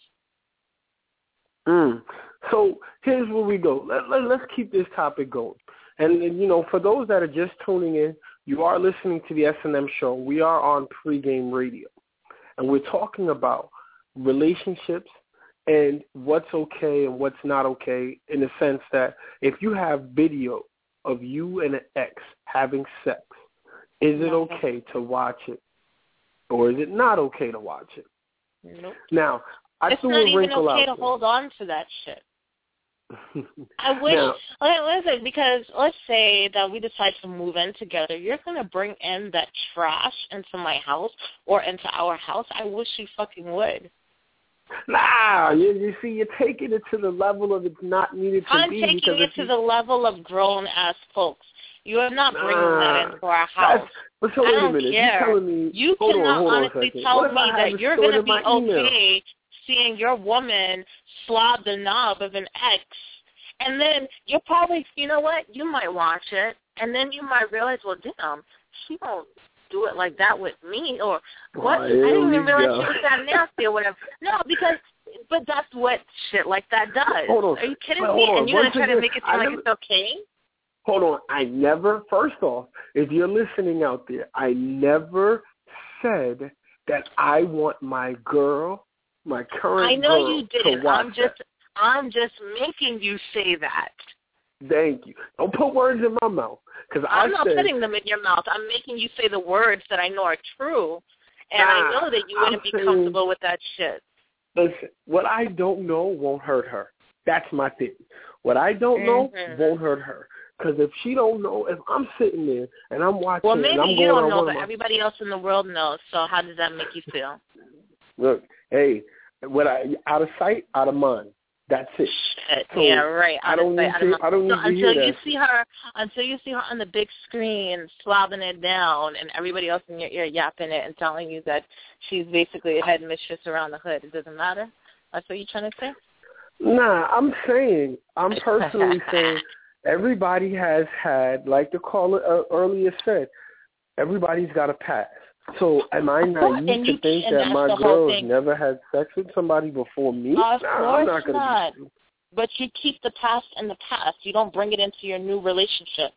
Mm. So here's where we go. Let, let, let's keep this topic going. And, and, you know, for those that are just tuning in, you are listening to the S and M show. We are on pregame radio. And we're talking about relationships and what's okay and what's not okay, in the sense that if you have video of you and an ex having sex, is it okay to watch it? Or is it not okay to watch it? Nope. Now, I it's threw not a even wrinkle okay out to there. hold on to that shit. I wish, now, like, listen, because let's say that we decide to move in together. You're going to bring in that trash into my house or into our house. I wish you fucking would. Nah, you, you see, you're taking it to the level of it's not needed to I'm be. taking because it to you, the level of grown-ass folks. You are not bringing nah, that into our house. But so I wait don't a minute. care. You're telling me, you hold cannot on, hold honestly on tell what me that you're going to be okay seeing your woman slob the knob of an ex, and then you'll probably, you know what, you might watch it, and then you might realize, well, damn, she don't do it like that with me, or what? Oh, I didn't even realize go. she was that nasty or whatever. No, because, but that's what shit like that does. Hold on. Are you kidding well, me? And you're going to try again, to make it seem I like never, it's okay? Hold on. I never, first off, if you're listening out there, I never said that I want my girl, my current I know girl, you didn't. to watch I'm just, that. I'm just making you say that. Thank you. Don't put words in my mouth. Cause I'm I not said, putting them in your mouth. I'm making you say the words that I know are true, and nah, I know that you wouldn't I'm be saying, comfortable with that shit. Listen, what I don't know won't hurt her. That's my thing. What I don't know mm-hmm. won't hurt her. Because if she don't know, if I'm sitting there and I'm watching, well, maybe and I'm you going don't on know, one but of my, everybody else in the world knows. So how does that make you feel? Look, hey, what I out of sight, out of mind. That's it. Shit. So yeah, right. I don't need sight, to. I don't need so to until hear you that. see her, until you see her on the big screen slobbing it down, and everybody else in your ear yapping it and telling you that she's basically a head mistress around the hood. It doesn't matter. That's what you're trying to say? Nah, I'm saying, I'm personally saying, everybody has had, like the caller uh, earlier said, everybody's got a past. So am I naive to think that my girl's never had sex with somebody before me? Of nah, course I'm not. Gonna not. Be... But you keep the past in the past. You don't bring it into your new relationship.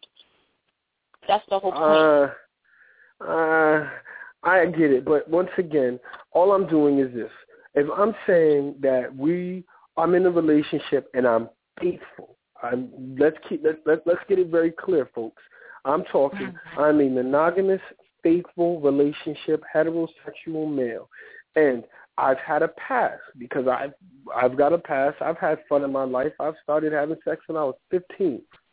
That's the whole point. Uh, uh, I get it. But once again, all I'm doing is this. If I'm saying that we, I'm in a relationship and I'm faithful, I'm, let's keep let, let, let's get it very clear, folks. I'm talking, I'm a monogamous, faithful relationship, heterosexual male, and I've had a past because I've I've got a past. I've had fun in my life. I've started having sex when I was fifteen.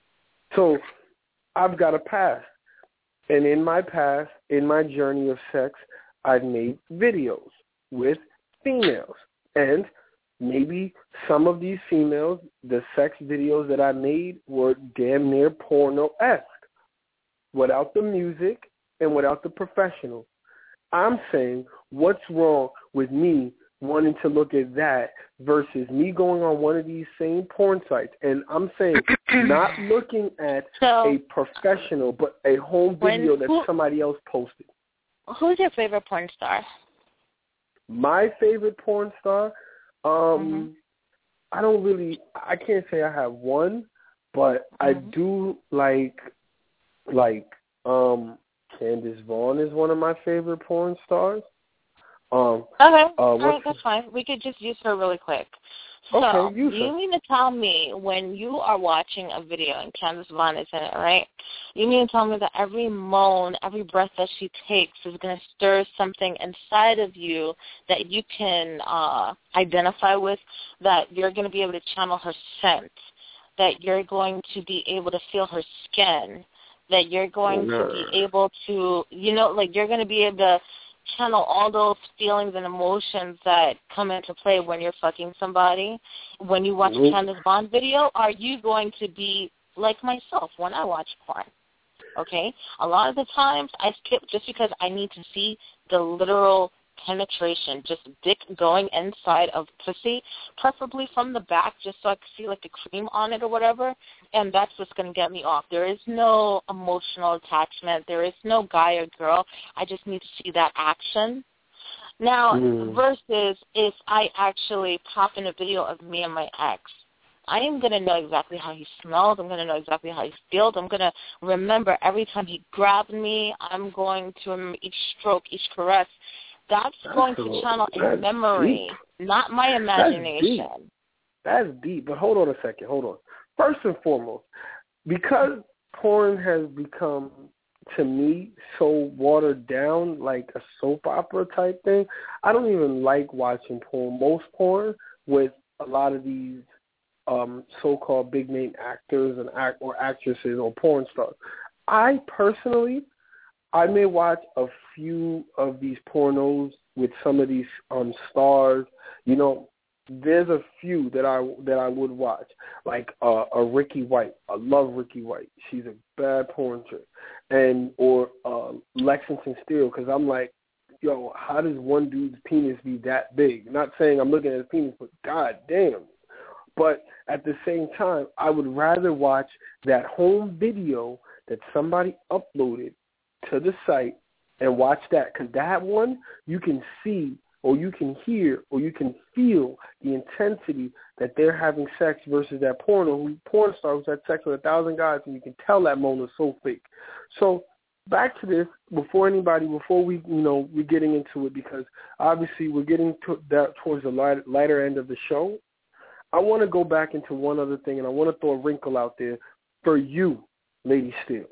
So I've got a past. And in my past, in my journey of sex, I've made videos with females. And maybe some of these females, the sex videos that I made were damn near porno-esque, without the music and without the professional. I'm saying, what's wrong with me wanting to look at that versus me going on one of these same porn sites? And I'm saying not looking at so, a professional, but a home video when, who, that somebody else posted. Who's your favorite porn star? My favorite porn star? Um, mm-hmm. I don't really, I can't say I have one, but mm-hmm. I do like, like, um, Candace Vaughn is one of my favorite porn stars. Um, okay, uh, all right, that's fine. We could just use her really quick. So, okay, use you her. mean to tell me when you are watching a video and Candace Vaughn is in it, right? You mean to tell me that every moan, every breath that she takes is going to stir something inside of you that you can uh, identify with, that you're going to be able to channel her scent, that you're going to be able to feel her skin, that you're going no. to be able to, you know, like you're going to be able to channel all those feelings and emotions that come into play when you're fucking somebody. When you watch nope. a Candace Vaughn video, are you going to be like myself when I watch porn? Okay? A lot of the times I skip just because I need to see the literal penetration, just dick going inside of pussy, preferably from the back, just so I can see like the cream on it or whatever, and that's what's going to get me off. There is no emotional attachment. There is no guy or girl. I just need to see that action. Now, mm. versus if I actually pop in a video of me and my ex, I am going to know exactly how he smells. I'm going to know exactly how he feels. I'm going to remember every time he grabbed me. I'm going to remember each stroke, each caress. That's, that's going to a, channel a memory, deep. Not my imagination. That's deep. that's deep. But hold on a second. Hold on. First and foremost, because porn has become, to me, so watered down, like a soap opera type thing, I don't even like watching porn. Most porn with a lot of these um, so-called big-name actors and act or actresses or porn stars. I personally... I may watch a few of these pornos with some of these um, stars. You know, there's a few that I that I would watch, like uh, a Ricky White. I love Ricky White. She's a bad porn chick, and or uh, Lexington Steele, because I'm like, yo, how does one dude's penis be that big? Not saying I'm looking at his penis, but god damn. But at the same time, I would rather watch that home video that somebody uploaded to the site and watch that, because that one you can see or you can hear or you can feel the intensity that they're having sex versus that porno who porn star who's had sex with a thousand guys, and you can tell that moan is so fake. So back to this before anybody before we you know we're getting into it, because obviously we're getting to that towards the light, lighter end of the show. I want to go back into one other thing, and I want to throw a wrinkle out there for you, Lady Steele.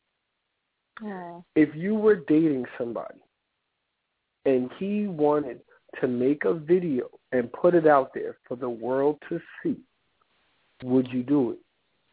Yeah. If you were dating somebody and he wanted to make a video and put it out there for the world to see, would you do it?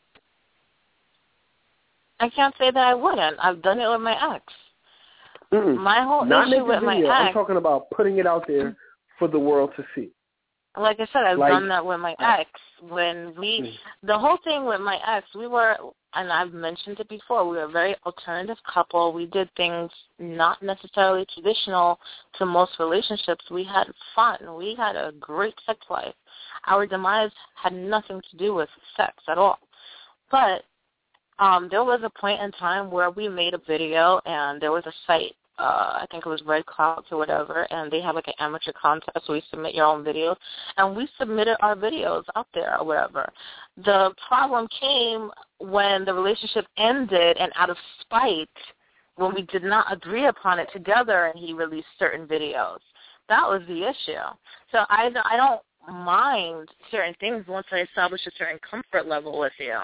I can't say that I wouldn't. I've done it with my ex. Mm-mm. My whole Not issue make a with video. my ex. I'm talking about putting it out there for the world to see. Like I said, I've like, done that with my ex. When we, mm. the whole thing with my ex, we were, and I've mentioned it before, we were a very alternative couple. We did things not necessarily traditional to most relationships. We had fun. We had a great sex life. Our demise had nothing to do with sex at all. But um, there was a point in time where we made a video, and there was a site. Uh, I think it was Red Clouds or whatever, and they have like an amateur contest where you submit your own videos, and we submitted our videos out there or whatever. The problem came when the relationship ended, and out of spite, when we did not agree upon it together, and he released certain videos. That was the issue. So I, I don't mind certain things once I establish a certain comfort level with you.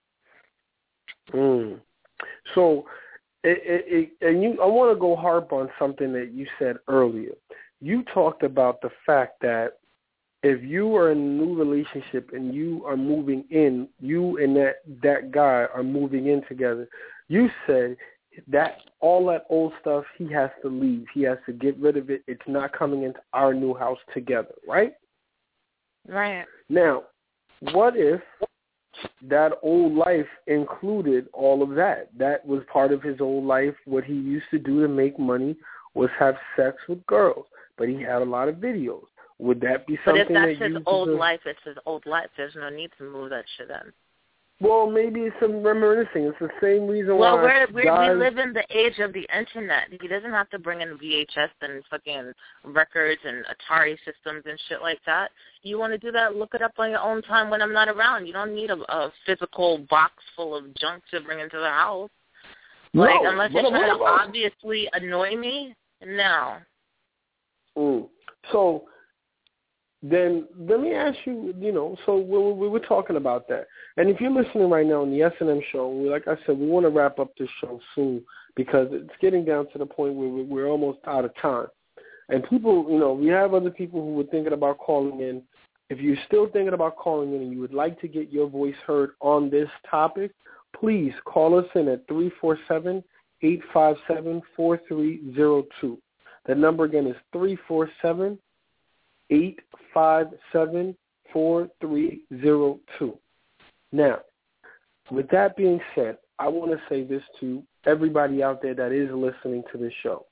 Mm. So... It, it, it, and you, I want to go harp on something that you said earlier. You talked about the fact that if you are in a new relationship and you are moving in, you and that, that guy are moving in together, you said that all that old stuff, he has to leave. He has to get rid of it. It's not coming into our new house together, right? Right. Now, what if that old life included all of that? That was part of his old life. What he used to do to make money was have sex with girls, but he had a lot of videos. Would that be something that you... But if that's his old to... life, it's his old life. There's no need to move that shit in. Well, maybe it's some reminiscing. It's the same reason well, why we're, we're, guys... we live in the age of the Internet. He doesn't have to bring in V H S and fucking records and Atari systems and shit like that. You want to do that, look it up on your own time when I'm not around. You don't need a, a physical box full of junk to bring into the house. No, like, unless you're what, trying what to obviously annoy me, no. Mm. So... Then let me ask you, you know, so we, we were talking about that. And if you're listening right now on the S and M show, we, like I said, we want to wrap up this show soon because it's getting down to the point where we're almost out of time. And people, you know, we have other people who were thinking about calling in. If you're still thinking about calling in and you would like to get your voice heard on this topic, please call us in at three four seven, eight five seven, four three zero two. That number again is three four seven, eight five seven, four three zero two. Now, with that being said, I want to say this to everybody out there that is listening to this show.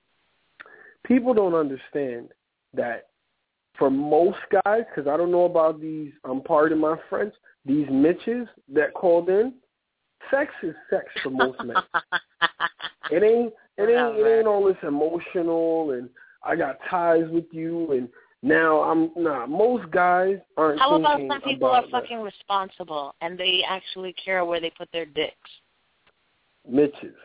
People don't understand that for most guys, because I don't know about these, I'm pardon my French, these Mitches that called in, sex is sex for most men. It ain't, it ain't, it ain't all this emotional and I got ties with you and now, I'm nah. Most guys aren't. How about thinking some people about are fucking that. responsible and they actually care where they put their dicks? Mitches.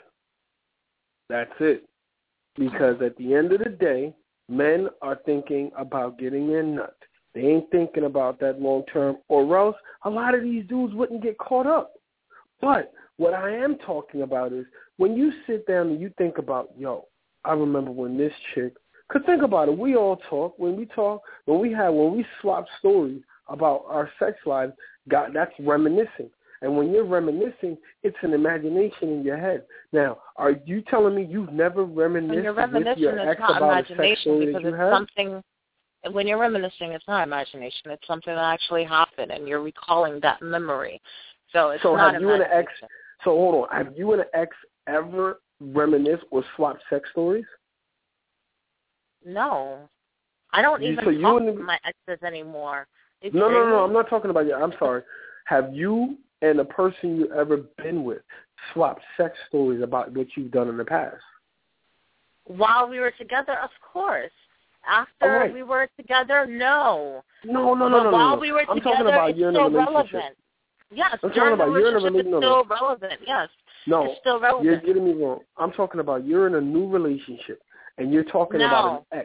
That's it. Because at the end of the day, men are thinking about getting their nut. They ain't thinking about that long term, or else a lot of these dudes wouldn't get caught up. But what I am talking about is when you sit down and you think about, yo, I remember when this chick. Because think about it, we all talk. When we talk, when we have, when we swap stories about our sex lives, God, that's reminiscing. And when you're reminiscing, it's an imagination in your head. Now, are you telling me you've never reminisced when you're reminiscing, with your ex it's not about a sex story because that you it's had? something. When you're reminiscing, it's not imagination. It's something that actually happened, and you're recalling that memory. So it's so not have you and an ex? imagination. So hold on. Have you and an ex ever reminisced or swapped sex stories? No, I don't You- even so you talk and the- to my exes anymore. It's No, no, crazy. no. I'm not talking about you. I'm sorry. Have you and a person you ever been with swapped sex stories about what you've done in the past? While we were together, of course. After right. we were together, no. No, no, no, but no, no. while no. we were I'm together, talking about it's you're in a still relationship. relevant. Yes, I'm during talking about the you're in a relationship, relationship. it's No, still relevant. Yes, no, it's still relevant. you're getting me wrong. I'm talking about you're in a new relationship and you're talking no. about an ex.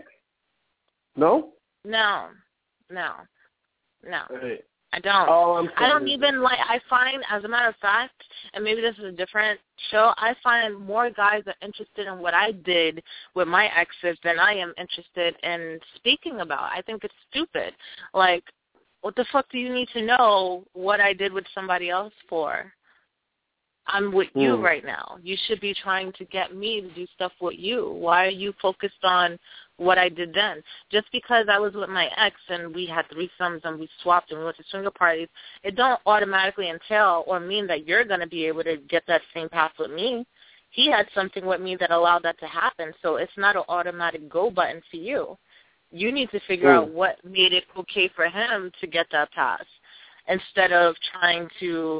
No? No, no, no. Hey. I don't. All I'm I don't saying is- even like. I find, as a matter of fact, and maybe this is a different show. I find more guys are interested in what I did with my exes than I am interested in speaking about. I think it's stupid. Like, what the fuck do you need to know what I did with somebody else for? I'm with you Mm. right now. You should be trying to get me to do stuff with you. Why are you focused on what I did then? Just because I was with my ex and we had threesomes and we swapped and we went to swinger parties, it don't automatically entail or mean that you're going to be able to get that same path with me. He had something with me that allowed that to happen, so it's not an automatic go button for you. You need to figure Mm. out what made it okay for him to get that pass instead of trying to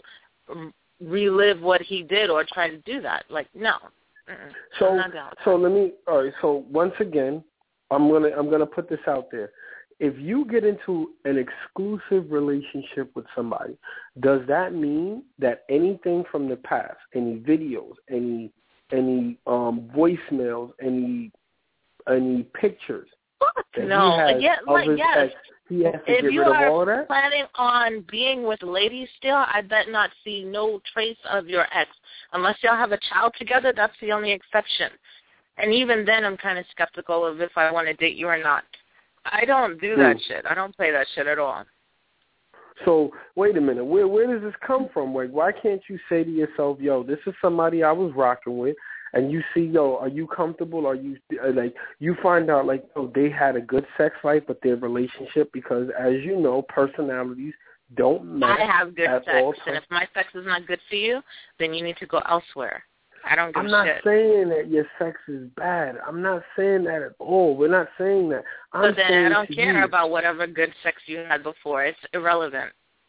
relive what he did or try to do that. Like, no. Mm-mm. So, I'm not down. so let me. All right. So once again, I'm gonna I'm gonna put this out there. If you get into an exclusive relationship with somebody, does that mean that anything from the past, any videos, any any um, voicemails, any any pictures that no. he has Again, of like, his yes. ex, he has to If get you rid of are all of that? planning on being with ladies still, I bet not see no trace of your ex. Unless y'all have a child together, that's the only exception. And even then, I'm kind of skeptical of if I want to date you or not. I don't do that Hmm. shit. I don't play that shit at all. So wait a minute, where where does this come from? Like, why can't you say to yourself, "Yo, this is somebody I was rocking with," and you see, "Yo, are you comfortable? Are you like?" You find out like, "Oh, they had a good sex life, but their relationship," because as you know, personalities don't match. I have good at sex, all and if my sex is not good for you, then you need to go elsewhere. I don't give I'm a not shit. saying that your sex is bad. I'm not saying that at all. We're not saying that. I'm So then saying I don't to care you, about whatever good sex you had before. It's irrelevant.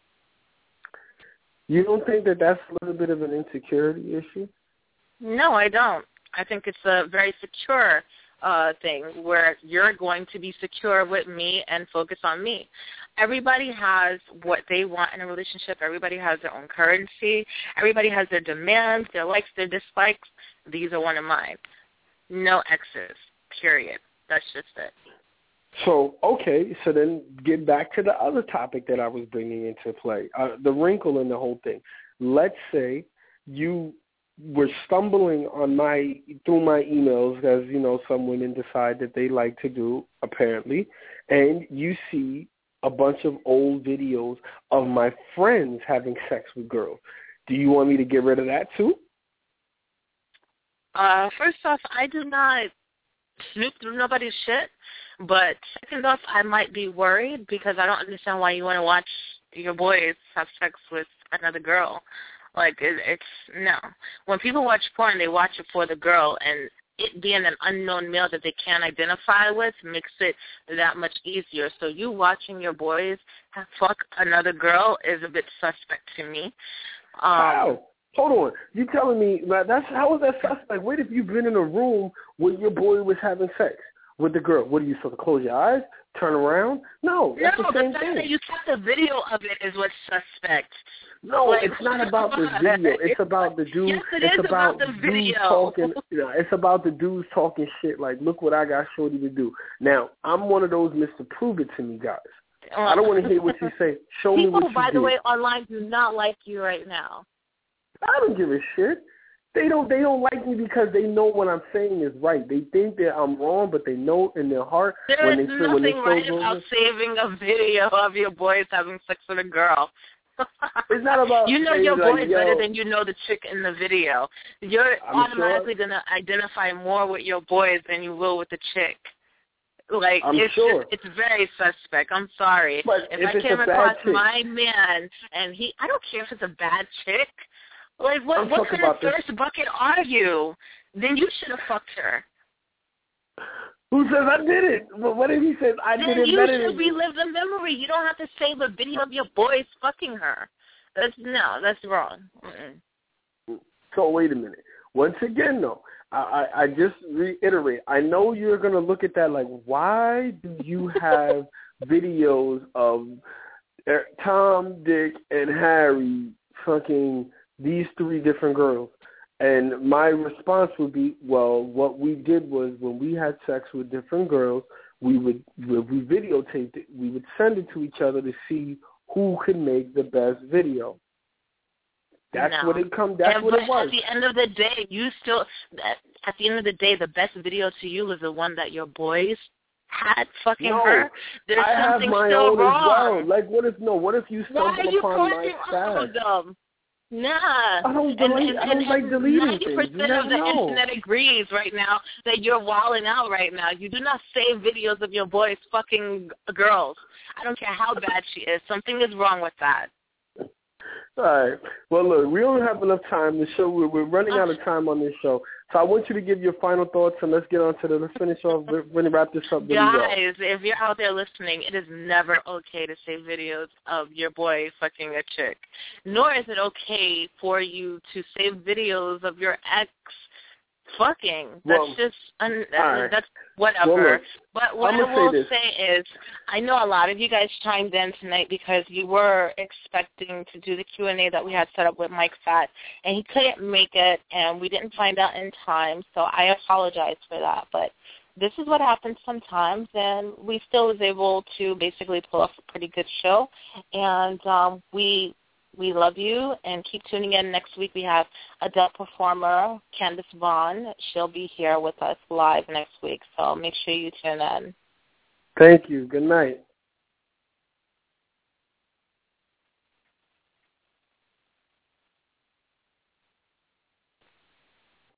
You don't think that that's a little bit of an insecurity issue? No, I don't. I think it's a very secure uh, thing where you're going to be secure with me and focus on me. Everybody has what they want in a relationship. Everybody has their own currency. Everybody has their demands, their likes, their dislikes. These are one of mine. No exes, period. That's just it. So, okay, so then get back to the other topic that I was bringing into play, uh, the wrinkle in the whole thing. Let's say you were stumbling on my through my emails, as, you know, some women decide that they like to do, apparently, and you see a bunch of old videos of my friends having sex with girls. Do you want me to get rid of that too? Uh, first off, I do not snoop through nobody's shit. But second off, I might be worried because I don't understand why you want to watch your boys have sex with another girl. Like, it, it's, no. When people watch porn, they watch it for the girl, and it being an unknown male that they can't identify with makes it that much easier. So you watching your boys have fuck another girl is a bit suspect to me. Um, How? Hold on. You telling me that that's how is that suspect? What if you've been in a room where your boy was having sex with the girl? What do you sort of close your eyes, turn around? No, that's no, the same the fact thing. that you kept a video of it is what's suspect. No, like, it's not about the video. It's about the dude. Yes, it it's is about, about the dudes video. talking. You know, it's about the dudes talking shit. Like, look what I got Shorty to do. Now, I'm one of those Mister Prove It to me guys. I don't want to hear what you say. Show People, me what you by did. the way, online do not like you right now. I don't give a shit. They don't. They don't like me because they know what I'm saying is right. They think that I'm wrong, but they know in their heart there when is they feel when they nothing right feel about saving a video of your boys having sex with a girl. It's not about you know saying your like, boys yo, better than you know the chick in the video. You're I'm automatically sure. gonna identify more with your boys than you will with the chick. Like I'm it's sure. just, it's very suspect. I'm sorry. But if, if I it's came a bad across chick, my man and he, I don't care if it's a bad chick. Like what? I'm What talking kind of about this- first bucket are you? Then you should have fucked her. Who says I did it? But what if he says I Then did it you better should than you? relive the memory. You don't have to save a video of your boys fucking her. That's no, that's wrong. Mm-mm. So wait a minute. Once again, though, I, I, I just reiterate. I know you're gonna look at that like, why do you have videos of Tom, Dick, and Harry fucking these three different girls? And my response would be, well, what we did was when we had sex with different girls, we would we videotaped it. We would send it to each other to see who could make the best video. That's no. what it come. That's and, what but it was. At the end of the day, you still. At the end of the day, the best video to you was the one that your boys had fucking no, her. There's I have something my still own wrong. as well. Like, what if no? What if you Why stumble are you upon my posting all of stash? them? Nah. I don't and, delete. and, I don't and, like and deleting ninety things. percent You never of the know. internet agrees right now that you're wilding out right now. You do not save videos of your boys fucking girls. I don't care how bad she is. Something is wrong with that. All right. Well, look, we don't have enough time. The show we're, we're running out of time on this show, so I want you to give your final thoughts and let's get on to the. Let's finish off. We're going to wrap this up. Guys, if you're out there listening, it is never okay to save videos of your boy fucking a chick. Nor is it okay for you to save videos of your ex fucking. That's well, just un- right. that's whatever. Well, look, but what I'm I gonna will say, say is, I know a lot of you guys chimed in tonight because you were expecting to do the Q and A that we had set up with Mike Fat, and he couldn't make it, and we didn't find out in time, so I apologize for that. But this is what happens sometimes, and we still was able to basically pull off a pretty good show, and um, we we love you, and keep tuning in. Next week we have adult performer Candace Vaughn. She'll be here with us live next week, so make sure you tune in. Thank you. Good night.